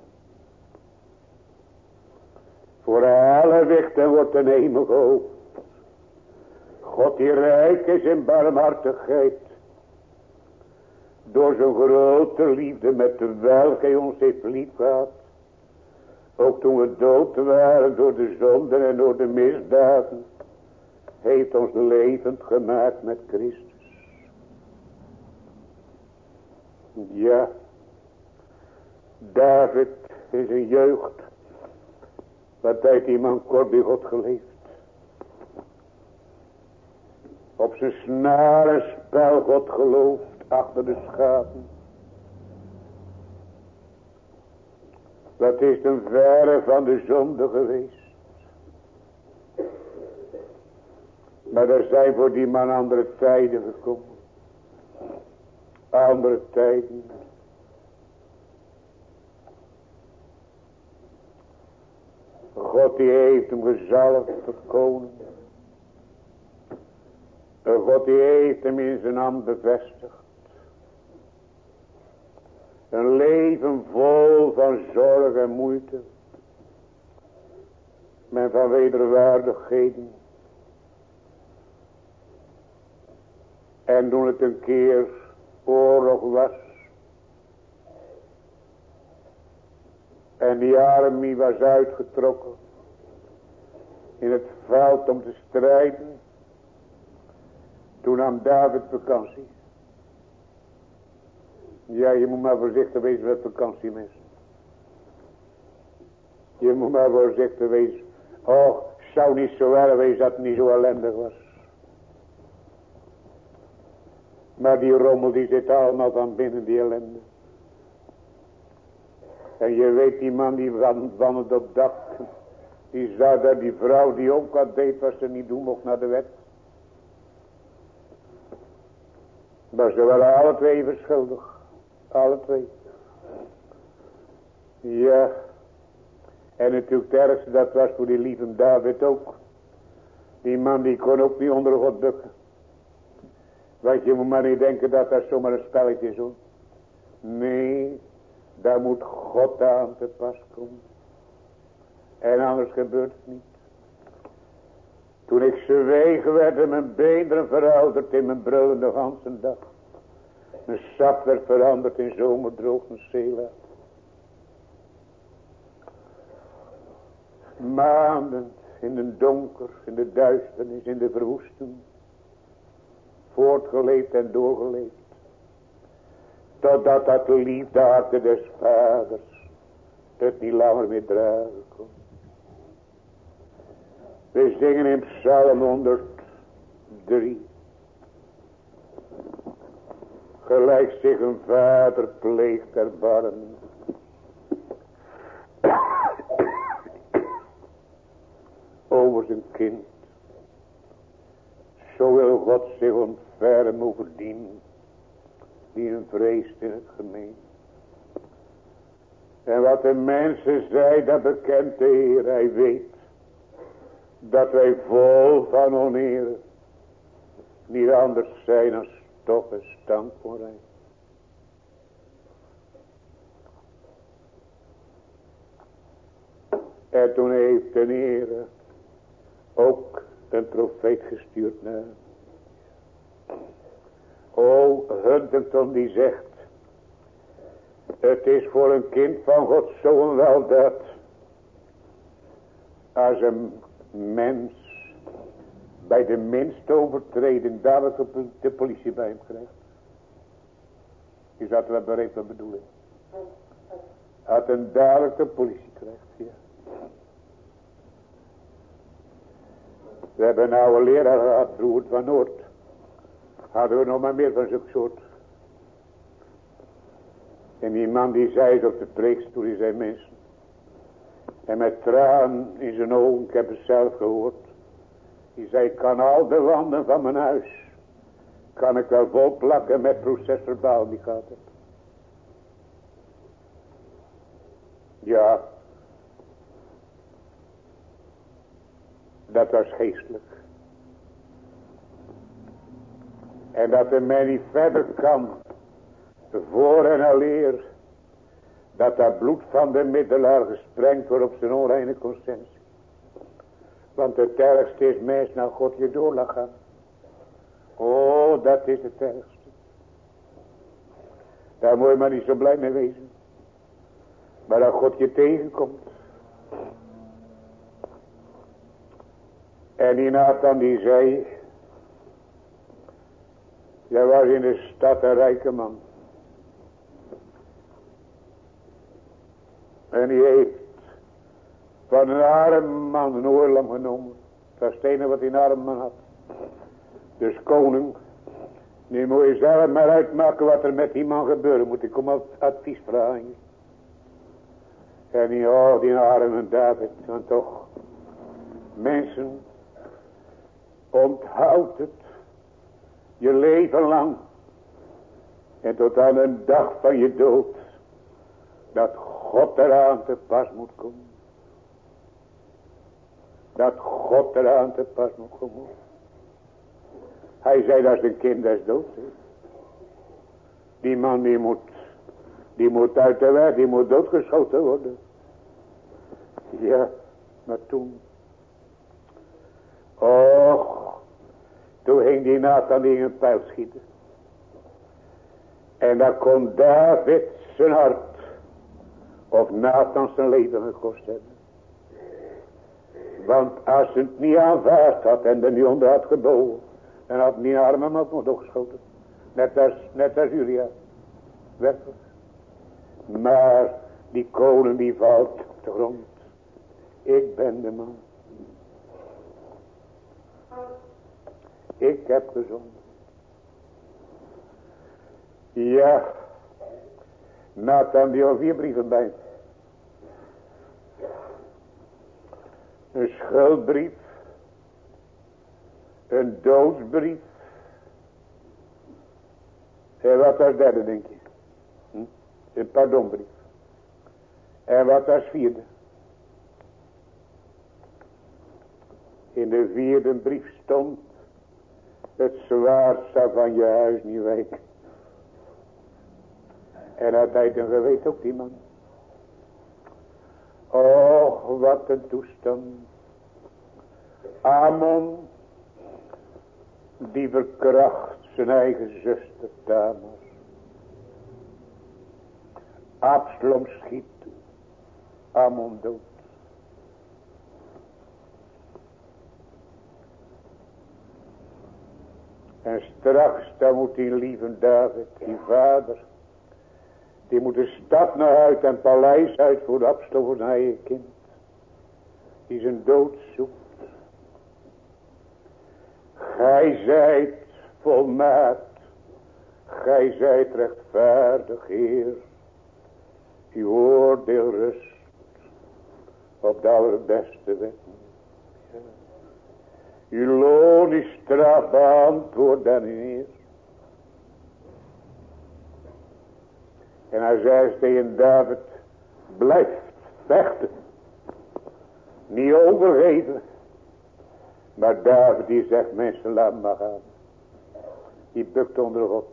Voor alle wichten wordt een hemel geopend. God die rijk is in barmhartigheid. Door zijn grote liefde met de welke hij ons heeft lief gehad. Ook toen we dood waren door de zonden en door de misdaden. Heeft ons levend gemaakt met Christus. Ja. David is een jeugd. Wat heeft die man kort bij God geleefd. Op zijn snaren spel God geloofd achter de schapen. Dat is ten verre van de zonde geweest. Maar er zijn voor die man andere tijden gekomen. Andere tijden. God die heeft hem gezalfd tot koning. God die heeft hem in zijn hand bevestigd. Een leven vol van zorg en moeite. Maar van wederwaardigheden. En toen het een keer oorlog was. En die armie was uitgetrokken. In het veld om te strijden. Toen nam David vakantie. Ja, je moet maar voorzichtig wezen met vakantie, mensen. Je moet maar voorzichtig wezen. Oh, het zou niet zo erg wezen dat het niet zo ellendig was. Maar die rommel die zit allemaal van binnen die ellende. En je weet die man die wandelt op dak. Die zag dat die vrouw die ook wat deed wat ze niet doen mocht naar de wet. Maar ze waren alle twee verschuldigd. Alle twee. Ja. En natuurlijk het ergste dat was voor die lieve David ook. Die man die kon ook niet onder God bukken. Want je moet maar niet denken dat dat zomaar een spelletje is hoor. Nee. Daar moet God aan te pas komen. En anders gebeurt het niet. Toen ik zwegen werd en mijn beenderen verouderd in mijn brullende ganse dag. Mijn sap werd veranderd in zomerdroog en zela. Maanden in het donker, in de duisternis, in de verwoesting. Voortgeleefd en doorgeleefd. Totdat dat liefde harte des vaders het niet langer meer dragen kon. We zingen in Psalm honderddrie. Gelijk zich een vader pleegt erbarmen. Over zijn kind. Zo wil God zich ontfermen over dien die hem vreest in het gemeen. En wat de mensen zei, dat bekent de Heer. Hij weet dat wij vol van oneer niet anders zijn als stof en stank voor hij. En toen heeft de Heer ook een profeet gestuurd naar hem. O, Huntington die zegt, het is voor een kind van God zo'n weldaad, als een mens bij de minste overtreding dadelijk de politie bij hem krijgt. Je zat wel bereid wat bedoeling. Had een dadelijk de politie krijgt, ja. We hebben een oude leraar gehad, Roert van Noord. Hadden we nog maar meer van zulke soort. En die man die zei het op de preekstoel, die zei mensen. En met traan in zijn ogen, ik heb het zelf gehoord. Die zei, ik kan al de wanden van mijn huis kan ik wel vol plakken met procesverbaal die gaat het. Ja. Dat was geestelijk. En dat er mij niet verder kan. Voor en aleer. Dat dat bloed van de middelaar gesprengd wordt op zijn onreine conscientie. Want het ergste is mens naar God je door laat gaan. Oh, dat is het ergste. Daar moet je maar niet zo blij mee wezen. Maar dat God je tegenkomt. En die Nathan die zei. Jij was in de stad een rijke man. En die heeft van een arme man een oorlam genomen. Dat is het enige wat die een arme man had. Dus koning, nu moet je zelf maar uitmaken wat er met die man gebeuren moet. Ik kom op advies vragen. En die, oh, die arme David, want toch, mensen, onthoud het, je leven lang, en tot aan een dag van je dood, dat God eraan te pas moet komen. Dat God eraan te pas moet komen. Hij zei dat zijn kind is dood. He. Die man die moet, die moet uit de weg, die moet doodgeschoten worden. Ja, maar toen. Och, toen ging die Nathan in een pijl schieten. En dan kon David zijn hart, of Nathan zijn leven gekost hebben. Want als hij het niet aanvaard had en er niet onder had gebogen, dan had die arme man nog doorgeschoten. Net als, net als Uria. Werkelijk. Maar die koning die valt op de grond. Ik ben de man. Ik heb gezond. Ja. Nathan die al vier brieven bij. Een schuldbrief. Een doodsbrief. En wat als derde denk je? Hm? Een pardonbrief. En wat als vierde? In de vierde brief stond. Het zwaard zou van je huis niet wijken. En had hij ten geweten ook die man. Och, wat een toestand. Amon, die verkracht zijn eigen zuster Tamar. Absalom schiet toe. Amon dood. En straks, dan moet die lieve David, die vader, die moet de stad naar uit en paleis uit voor de Absalom voor zijn eigen kind. Die zijn dood zoekt. Gij zijt volmaakt. Gij zijt rechtvaardig, Heer. Uw oordeel rust op de allerbeste wet. Ja. Uw loon is straf beantwoord dan Heer. En hij zei tegen David, blijf vechten. Niet overgeven. Maar David die zegt, mensen laat maar gaan. Die bukt onder God.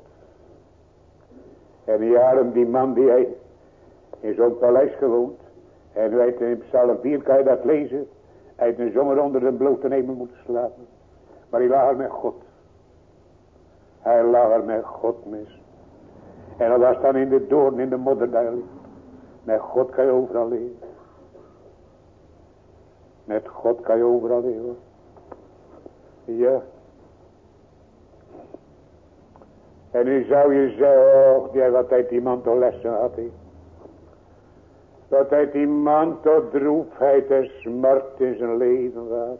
En die arm, die man die hij in zo'n paleis gewoond. En weet in Psalm vier kan je dat lezen. Hij heeft een zomer onder een blote hemel moeten slapen. Maar hij lag er met God. Hij lag er met God mis. En hij was dan in de doorn, in de modder daar ligt. Met God kan je overal leven. Met God kan je overal leven. Ja. En nu zou je zeggen, oh, ja, wat heeft die man toch lessen gehad, he. Wat heeft die man toch droefheid en smart in zijn leven gehad.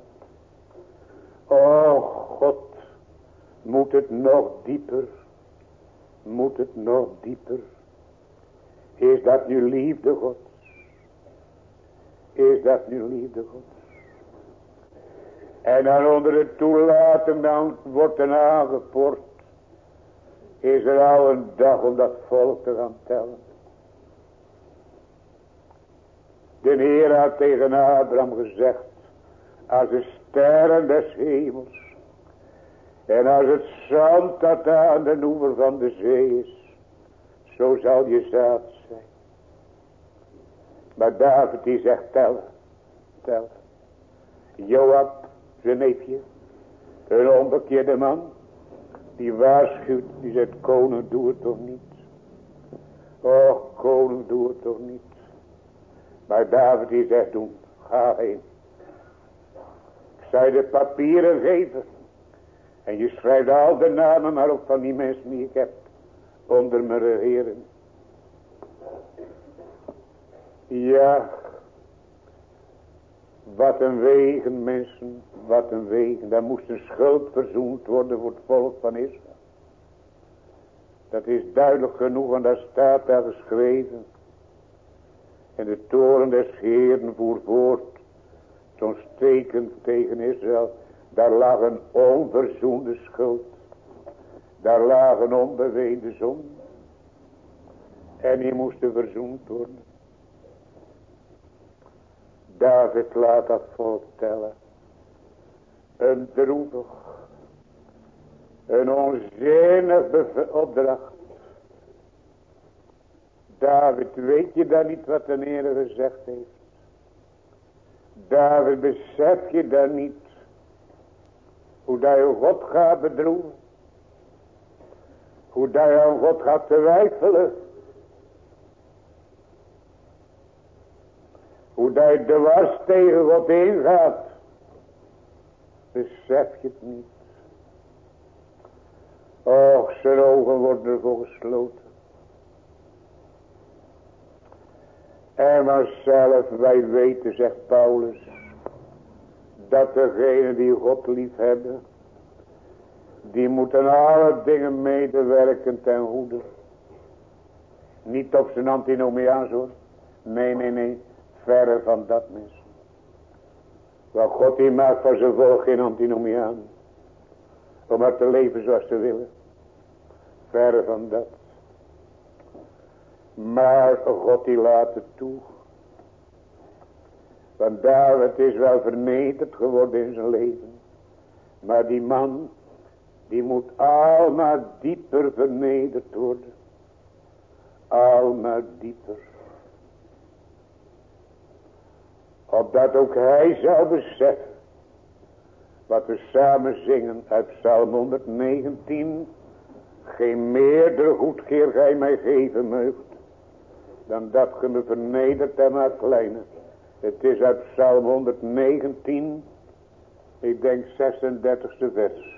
Oh God, moet het nog dieper, moet het nog dieper. Is dat nu liefde Gods? Is dat nu liefde Gods? En dan onder het toelaten dan wordt er aangeport. is er al een dag om dat volk te gaan tellen. De Heer had tegen Abraham gezegd, als de sterren des hemels en als het zand dat aan de oever van de zee is, zo zal je zaad zijn. Maar David die zegt tellen, tellen. Joab, zijn neefje, een onbekeerde man, die waarschuwt, die zegt, koning doe het toch niet. Och, koning doe het toch niet. Maar David die zegt, doen, ga heen. Ik zal je de papieren geven. En je schrijft al de namen maar op van die mensen die ik heb. Onder mijn regering. Ja. Wat een wegen mensen. Wat een wegen. Daar moest een schuld verzoend worden voor het volk van Israël. Dat is duidelijk genoeg. En daar staat daar geschreven. En de toren des Heeren voer voort. Zo'n steken tegen Israël. Daar lag een onverzoende schuld. Daar lag een onbeweende zonde. En die moesten verzoend worden. David laat dat volk tellen. Een droevig. Een onzinnig opdracht. David, weet je dan niet wat de Heer gezegd heeft? David, besef je dan niet hoe dat je God gaat bedroeven? Hoe dat je aan God gaat twijfelen? Hoe dat je dwars tegen God heen gaat? Besef je het niet? Och, zijn ogen worden ervoor gesloten. En maar zelf, wij weten, zegt Paulus, dat degenen die God lief hebben, die moeten alle dingen medewerken ten goede. Niet op zijn antinomiaans hoor. Nee, nee, nee. Verre van dat mensen. Want God die maakt van zijn volk geen antinomiaan. Om maar te leven zoals ze willen. Verre van dat. Maar God die laat het toe. Want David is wel vernederd geworden in zijn leven. Maar die man, die moet almaar dieper vernederd worden. Almaar dieper. Opdat ook hij zou beseffen. Wat we samen zingen uit Psalm honderdnegentien. Geen meerdere goedkeer gij mij geven meugt. Dan dat ge me vernedert en maar kleiner. Het is uit Psalm honderdnegentien. Ik denk zesendertigste vers.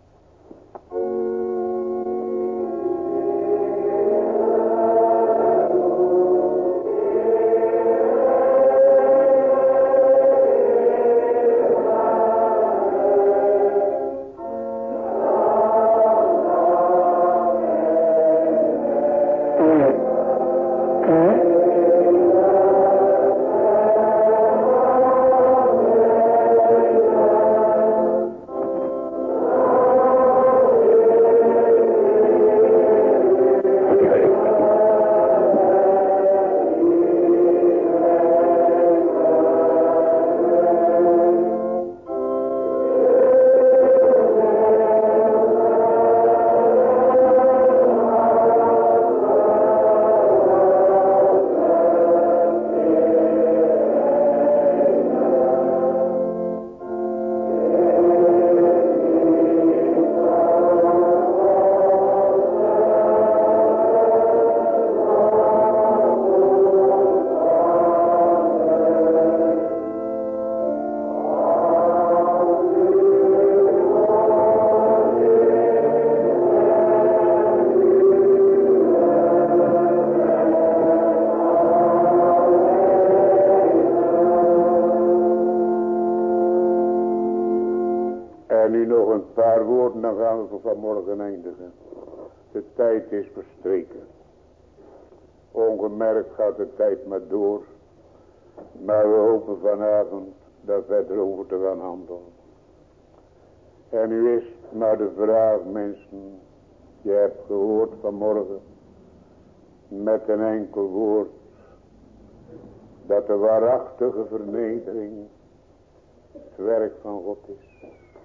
Vanmorgen eindigen. De tijd is verstreken. Ongemerkt gaat de tijd maar door. Maar we hopen vanavond daar verder over te gaan handelen. En nu is maar de vraag, mensen. Je hebt gehoord vanmorgen met een enkel woord dat de waarachtige vernedering het werk van God is.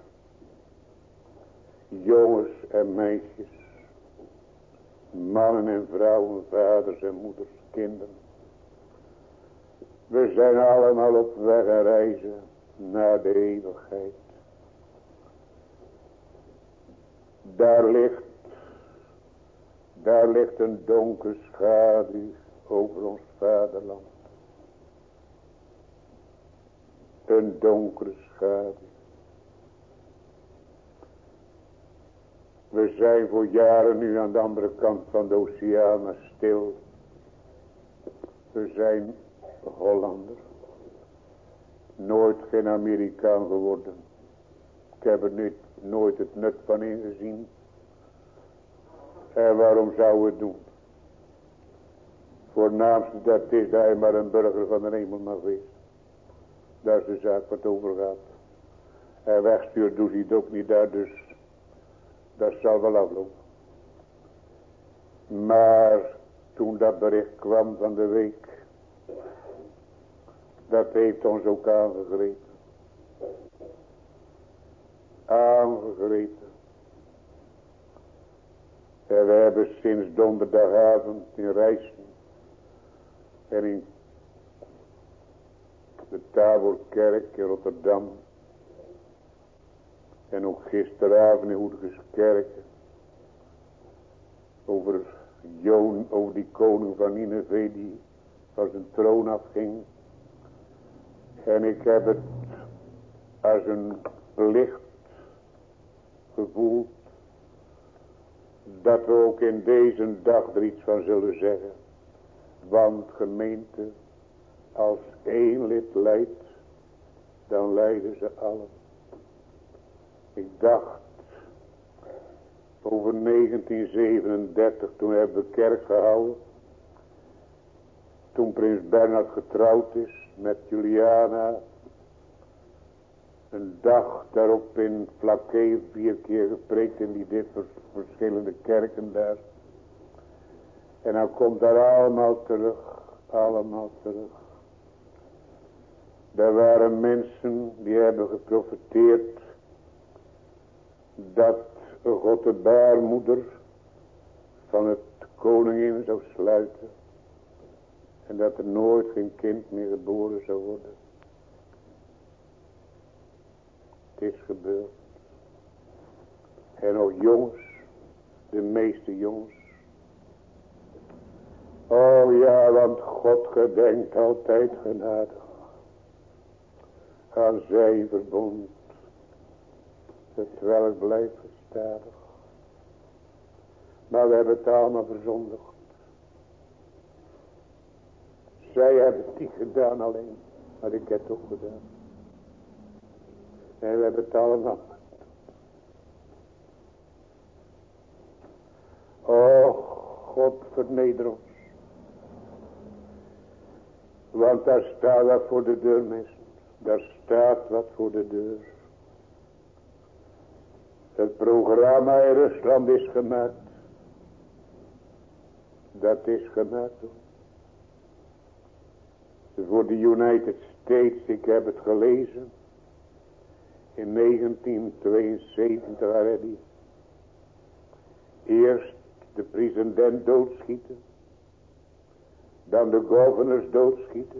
Jongens en meisjes, mannen en vrouwen, vaders en moeders, kinderen. We zijn allemaal op weg en reizen naar de eeuwigheid. Daar ligt, daar ligt een donkere schaduw over ons vaderland. Een donkere schaduw. We zijn voor jaren nu aan de andere kant van de oceaan maar stil. We zijn Hollander. Nooit geen Amerikaan geworden. Ik heb er niet, nooit het nut van ingezien. En waarom zou we het doen? Voornaamste dat is dat hij maar een burger van de hemel mag wezen. Dat is de zaak wat over gaat. En wegstuurt doet hij het ook niet daar, dus dat zal wel aflopen. Maar toen dat bericht kwam van de week, dat heeft ons ook aangegrepen. Aangegrepen. En we hebben sinds donderdagavond in Rijssen en in de Taborkerk in Rotterdam en ook gisteravond in Hoedgeskerk over Joon, over die koning van Nineve die van zijn troon afging. En ik heb het als een plicht gevoeld dat we ook in deze dag er iets van zullen zeggen. Want gemeente, als één lid lijdt, dan lijden ze allen. Ik dacht over negentien zevenendertig, toen hebben we kerk gehouden. Toen prins Bernhard getrouwd is met Juliana. Een dag daarop in Flaké vier keer gepreekt in die dit verschillende kerken daar. En dan komt daar allemaal terug, allemaal terug. Er waren mensen die hebben geprofeteerd dat God de baarmoeder van het koningin zou sluiten. En dat er nooit geen kind meer geboren zou worden. Het is gebeurd. En ook jongens, de meeste jongens. Oh ja, want God gedenkt altijd genadig aan zijn verbond. Het welk blijft gestadig. Maar we hebben het allemaal verzondigd. Zij hebben het niet gedaan alleen, maar ik heb het ook gedaan. En we hebben het allemaal. Oh, God verneder ons. Want daar staat wat voor de deur, mensen. Daar staat wat voor de deur. Het programma in Rusland is gemaakt. Dat is gemaakt hoor. Voor de United States, ik heb het gelezen. In negentien tweeënzeventig had hij eerst de president doodschieten. Dan de governors doodschieten.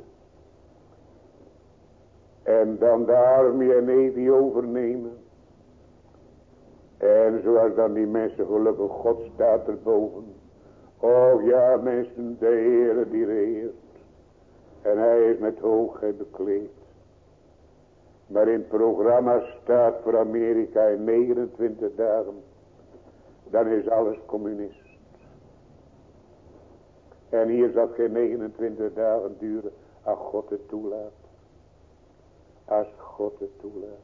En dan de army en navy overnemen. En zoals dan die mensen gelukkig, God staat erboven. Oh ja mensen, de Heere die regeert. En hij is met hoogheid bekleed. Maar in het programma staat voor Amerika in negenentwintig dagen. Dan is alles communist. En hier zal geen negenentwintig dagen duren. Als God het toelaat. Als God het toelaat.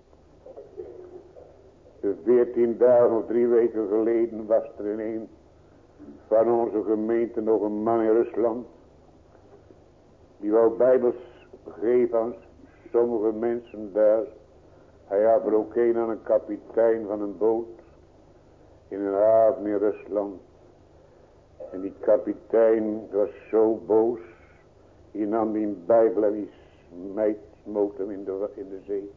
De veertien dagen of drie weken geleden was er in een van onze gemeenten nog een man in Rusland. Die wou bijbels geven aan sommige mensen daar. Hij had er ook een aan een kapitein van een boot. in een haven in Rusland. En die kapitein was zo boos. Die nam die Bijbel en die smijt, smoot hem in de, in de zee.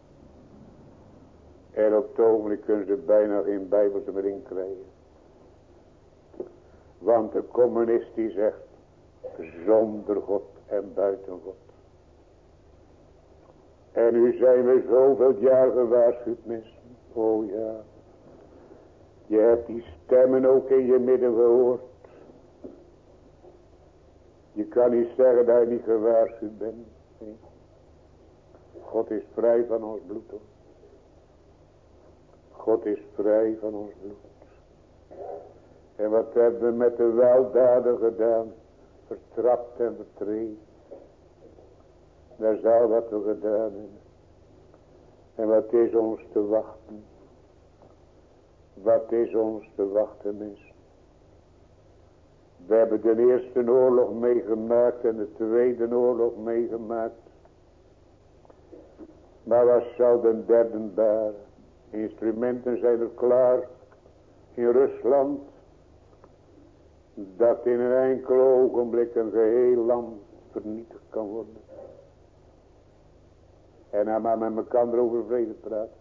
En op het ogenblik kunnen ze bijna geen Bijbels meer inkrijgen. Want de communist die zegt, zonder God en buiten God. En nu zijn we zoveel jaar gewaarschuwd, mensen. Oh ja. Je hebt die stemmen ook in je midden gehoord. Je kan niet zeggen dat je niet gewaarschuwd bent. Nee. God is vrij van ons bloed, hoor. God is vrij van ons bloed. En wat hebben we met de weldaden gedaan? Vertrapt en vertreden. Dat is al wat we gedaan hebben. En wat is ons te wachten? Wat is ons te wachten, mensen? We hebben de eerste oorlog meegemaakt en de tweede oorlog meegemaakt. Maar wat zal de derde baren? Instrumenten zijn er klaar in Rusland. Dat in een enkel ogenblik een geheel land vernietigd kan worden. En dan maar met elkaar over vrede praten.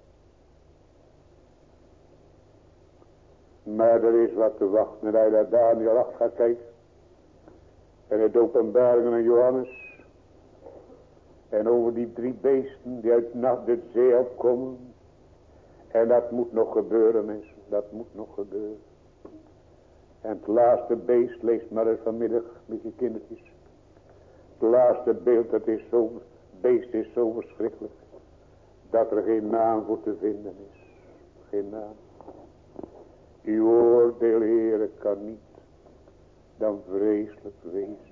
Maar er is wat te wachten. En hij naar Daniel acht gaat kijken. En het openbaringen aan Johannes. En over die drie beesten die uit de zee opkomen. En dat moet nog gebeuren, mensen. Dat moet nog gebeuren. En het laatste beest, lees maar eens vanmiddag met je kindertjes. Het laatste beeld, dat is zo, beest is zo verschrikkelijk. Dat er geen naam voor te vinden is. Geen naam. Uw oordeel, Heere, kan niet dan vreselijk wezen.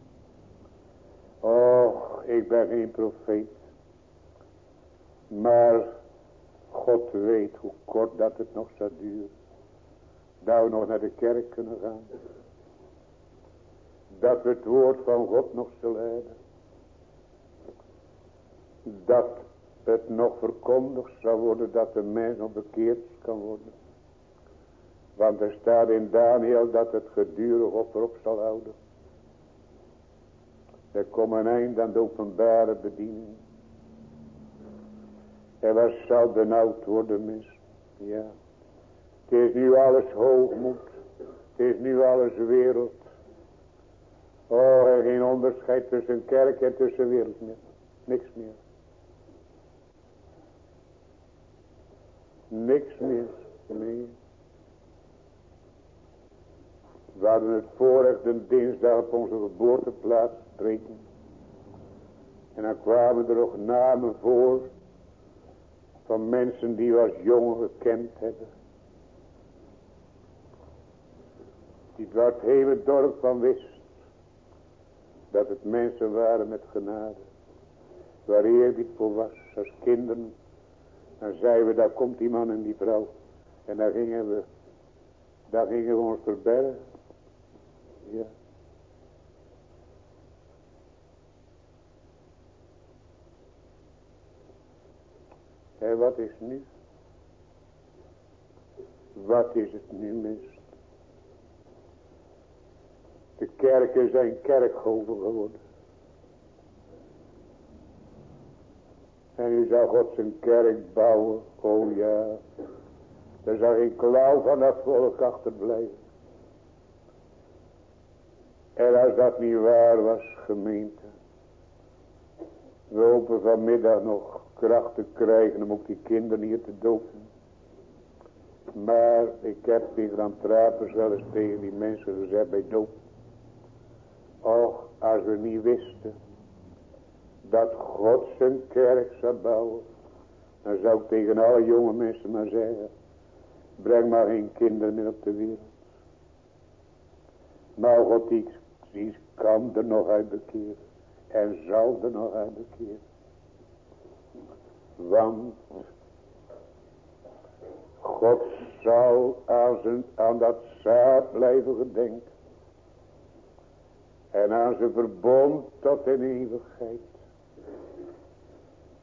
Och, ik ben geen profeet. Maar God weet hoe kort dat het nog zou duren. Dat we nog naar de kerk kunnen gaan. Dat we het woord van God nog zullen hebben. Dat het nog verkondigd zal worden dat de mens nog bekeerd kan worden. Want er staat in Daniel dat het gedurig op zal houden. Er komt een eind aan de openbare bediening. En wat zal benauwd worden, mis? Ja. Het is nu alles hoogmoed. Het is nu alles wereld. Oh, er is geen onderscheid tussen kerk en tussen wereld meer. Niks meer. Niks meer. Nee. We hadden het voorrecht een dinsdag op onze geboorteplaats te spreken. En dan kwamen er nog namen voor. Van mensen die we als jongen gekend hebben. Die waar het hele dorp van wist. Dat het mensen waren met genade. Waar eerbied voor was. Als kinderen. Dan zeiden we, daar komt die man en die vrouw. En daar gingen we. Daar gingen we ons verbergen. Ja. En wat is nu? Wat is het nu, mensen? De kerken zijn kerkhoven geworden. En u zou God zijn kerk bouwen. Oh ja. Er zou geen klauw van dat volk achterblijven. En als dat niet waar was, gemeente. We hopen vanmiddag nog kracht te krijgen om ook die kinderen hier te dopen. Maar ik heb tegen aan trapers wel eens tegen die mensen gezegd bij doop. Och, als we niet wisten dat God zijn kerk zou bouwen. Dan zou ik tegen alle jonge mensen maar zeggen. Breng maar geen kinderen meer op de wereld. Maar God die, die kan er nog uit bekeren. En zal er nog uit bekeren. Want God zal aan, zijn, aan dat zaad blijven gedenken. En aan zijn verbond tot in eeuwigheid.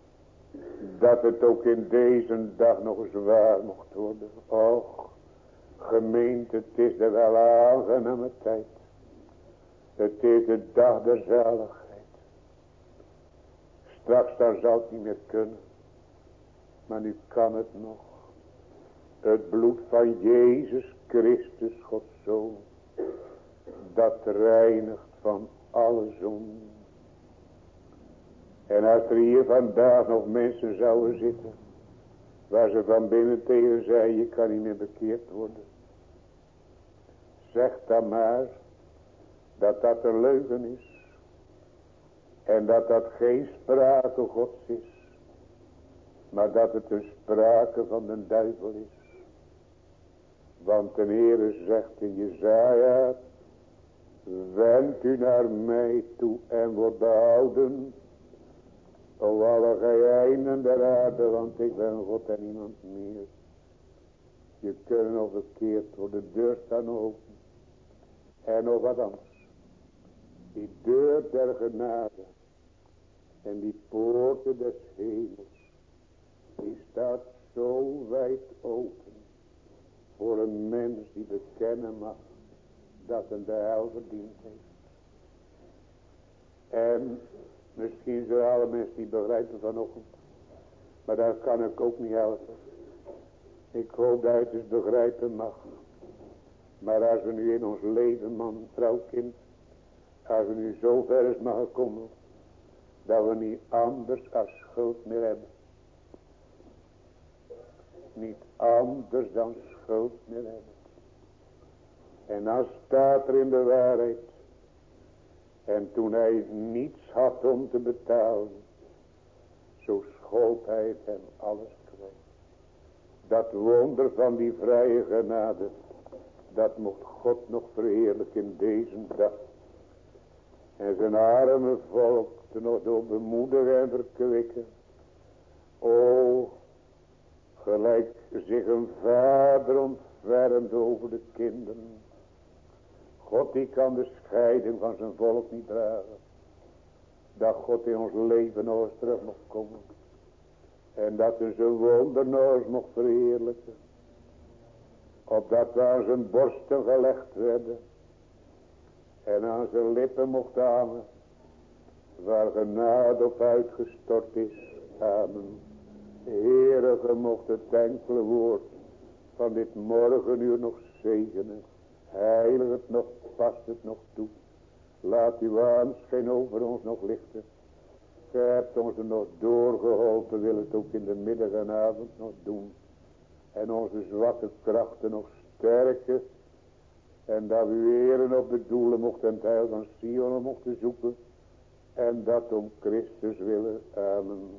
Dat het ook in deze dag nog eens waar mocht worden. Och, Gemeente, het is de wel aangename tijd. Het is de dag der zaligheid. Straks dan zal het niet meer kunnen. Maar nu kan het nog. Het bloed van Jezus Christus, Gods Zoon. Dat reinigt van alle zonde. En als er hier vandaag nog mensen zouden zitten. Waar ze van binnen tegen zei, je kan niet meer bekeerd worden. Zeg dan maar. Dat dat een leugen is. En dat dat geen sprake Gods is. Maar dat het een sprake van de duivel is. Want de Heere zegt in Jesaja. Wend u naar mij toe en word behouden. O alle gij einden der aarde, want ik ben God en niemand meer. Je kunt nog verkeerd worden, de deur staan open. En nog wat anders. Die deur der genade. En die poorten des hemels. Die staat zo wijd open. Voor een mens die bekennen mag. Dat hem de hel verdiend heeft. En misschien zullen alle mensen die begrijpen vanochtend. Maar daar kan ik ook niet helpen. Ik hoop dat je het dus begrijpen mag. Maar als we nu in ons leven, man, vrouw, kind. Als we nu zo ver is mogen komen. Dat we niet anders als schuld meer hebben. Niet anders dan schuld meer hebben. En dan staat er in de waarheid. En toen hij niets had om te betalen. Zo schold hij het hem alles kwijt. Dat wonder van die vrije genade. Dat mocht God nog verheerlijken in deze dag. En zijn arme volk te nog door bemoedigen en verkwikken. O, gelijk zich een vader ontfermt over de kinderen. God die kan de scheiding van zijn volk niet dragen. Dat God in ons leven nog eens terug mocht komen. En dat hij zijn wonder nog eens mocht verheerlijken. Opdat we aan zijn borsten gelegd werden. En aan zijn lippen mocht hangen. Waar genade op uitgestort is. Amen. Heere, ge mocht het enkele woord van dit morgenuur nog zegenen. Heilig het nog, past het nog toe. Laat uw aanschijn over ons nog lichten. Ge hebt ons er nog doorgeholpen, wil het ook in de middag en avond nog doen. En onze zwakke krachten nog sterken. En dat we weer op de doelen mochten en het heil van Sion mochten zoeken. En dat om Christus willen. Amen.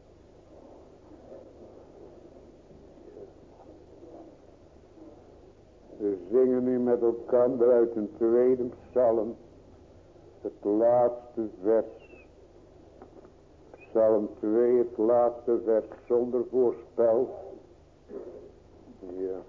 We zingen nu met elkaar uit een tweede psalm. Het laatste vers. Psalm twee, het laatste vers zonder voorspel. Ja.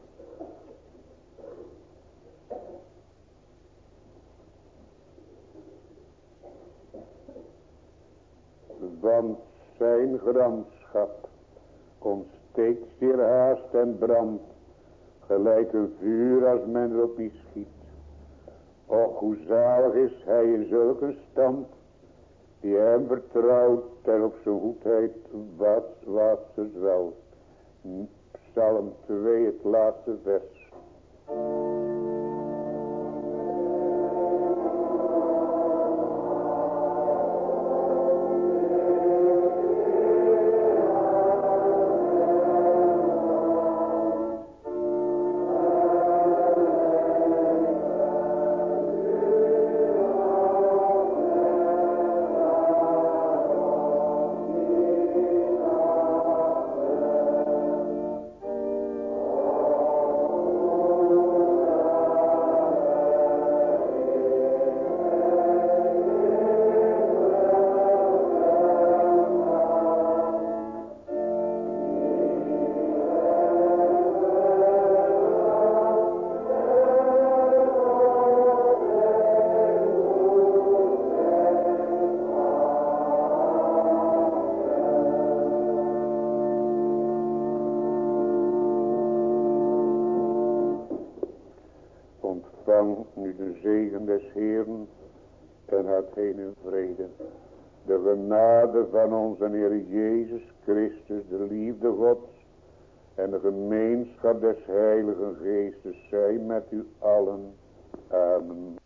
Want zijn gramschap ontsteekt zeer haast en brandt. Gelijk een vuur als men erop niet schiet. Och, hoe zalig is hij in zulke stand. Die hem vertrouwt en op zijn goedheid wat wat ze zwelt. Psalm twee, het laatste vers. Oh zegen des Heeren en gaat heen in vrede. De genade van onze Heer Jezus Christus, de liefde Gods en de gemeenschap des Heiligen Geestes zij met u allen. Amen.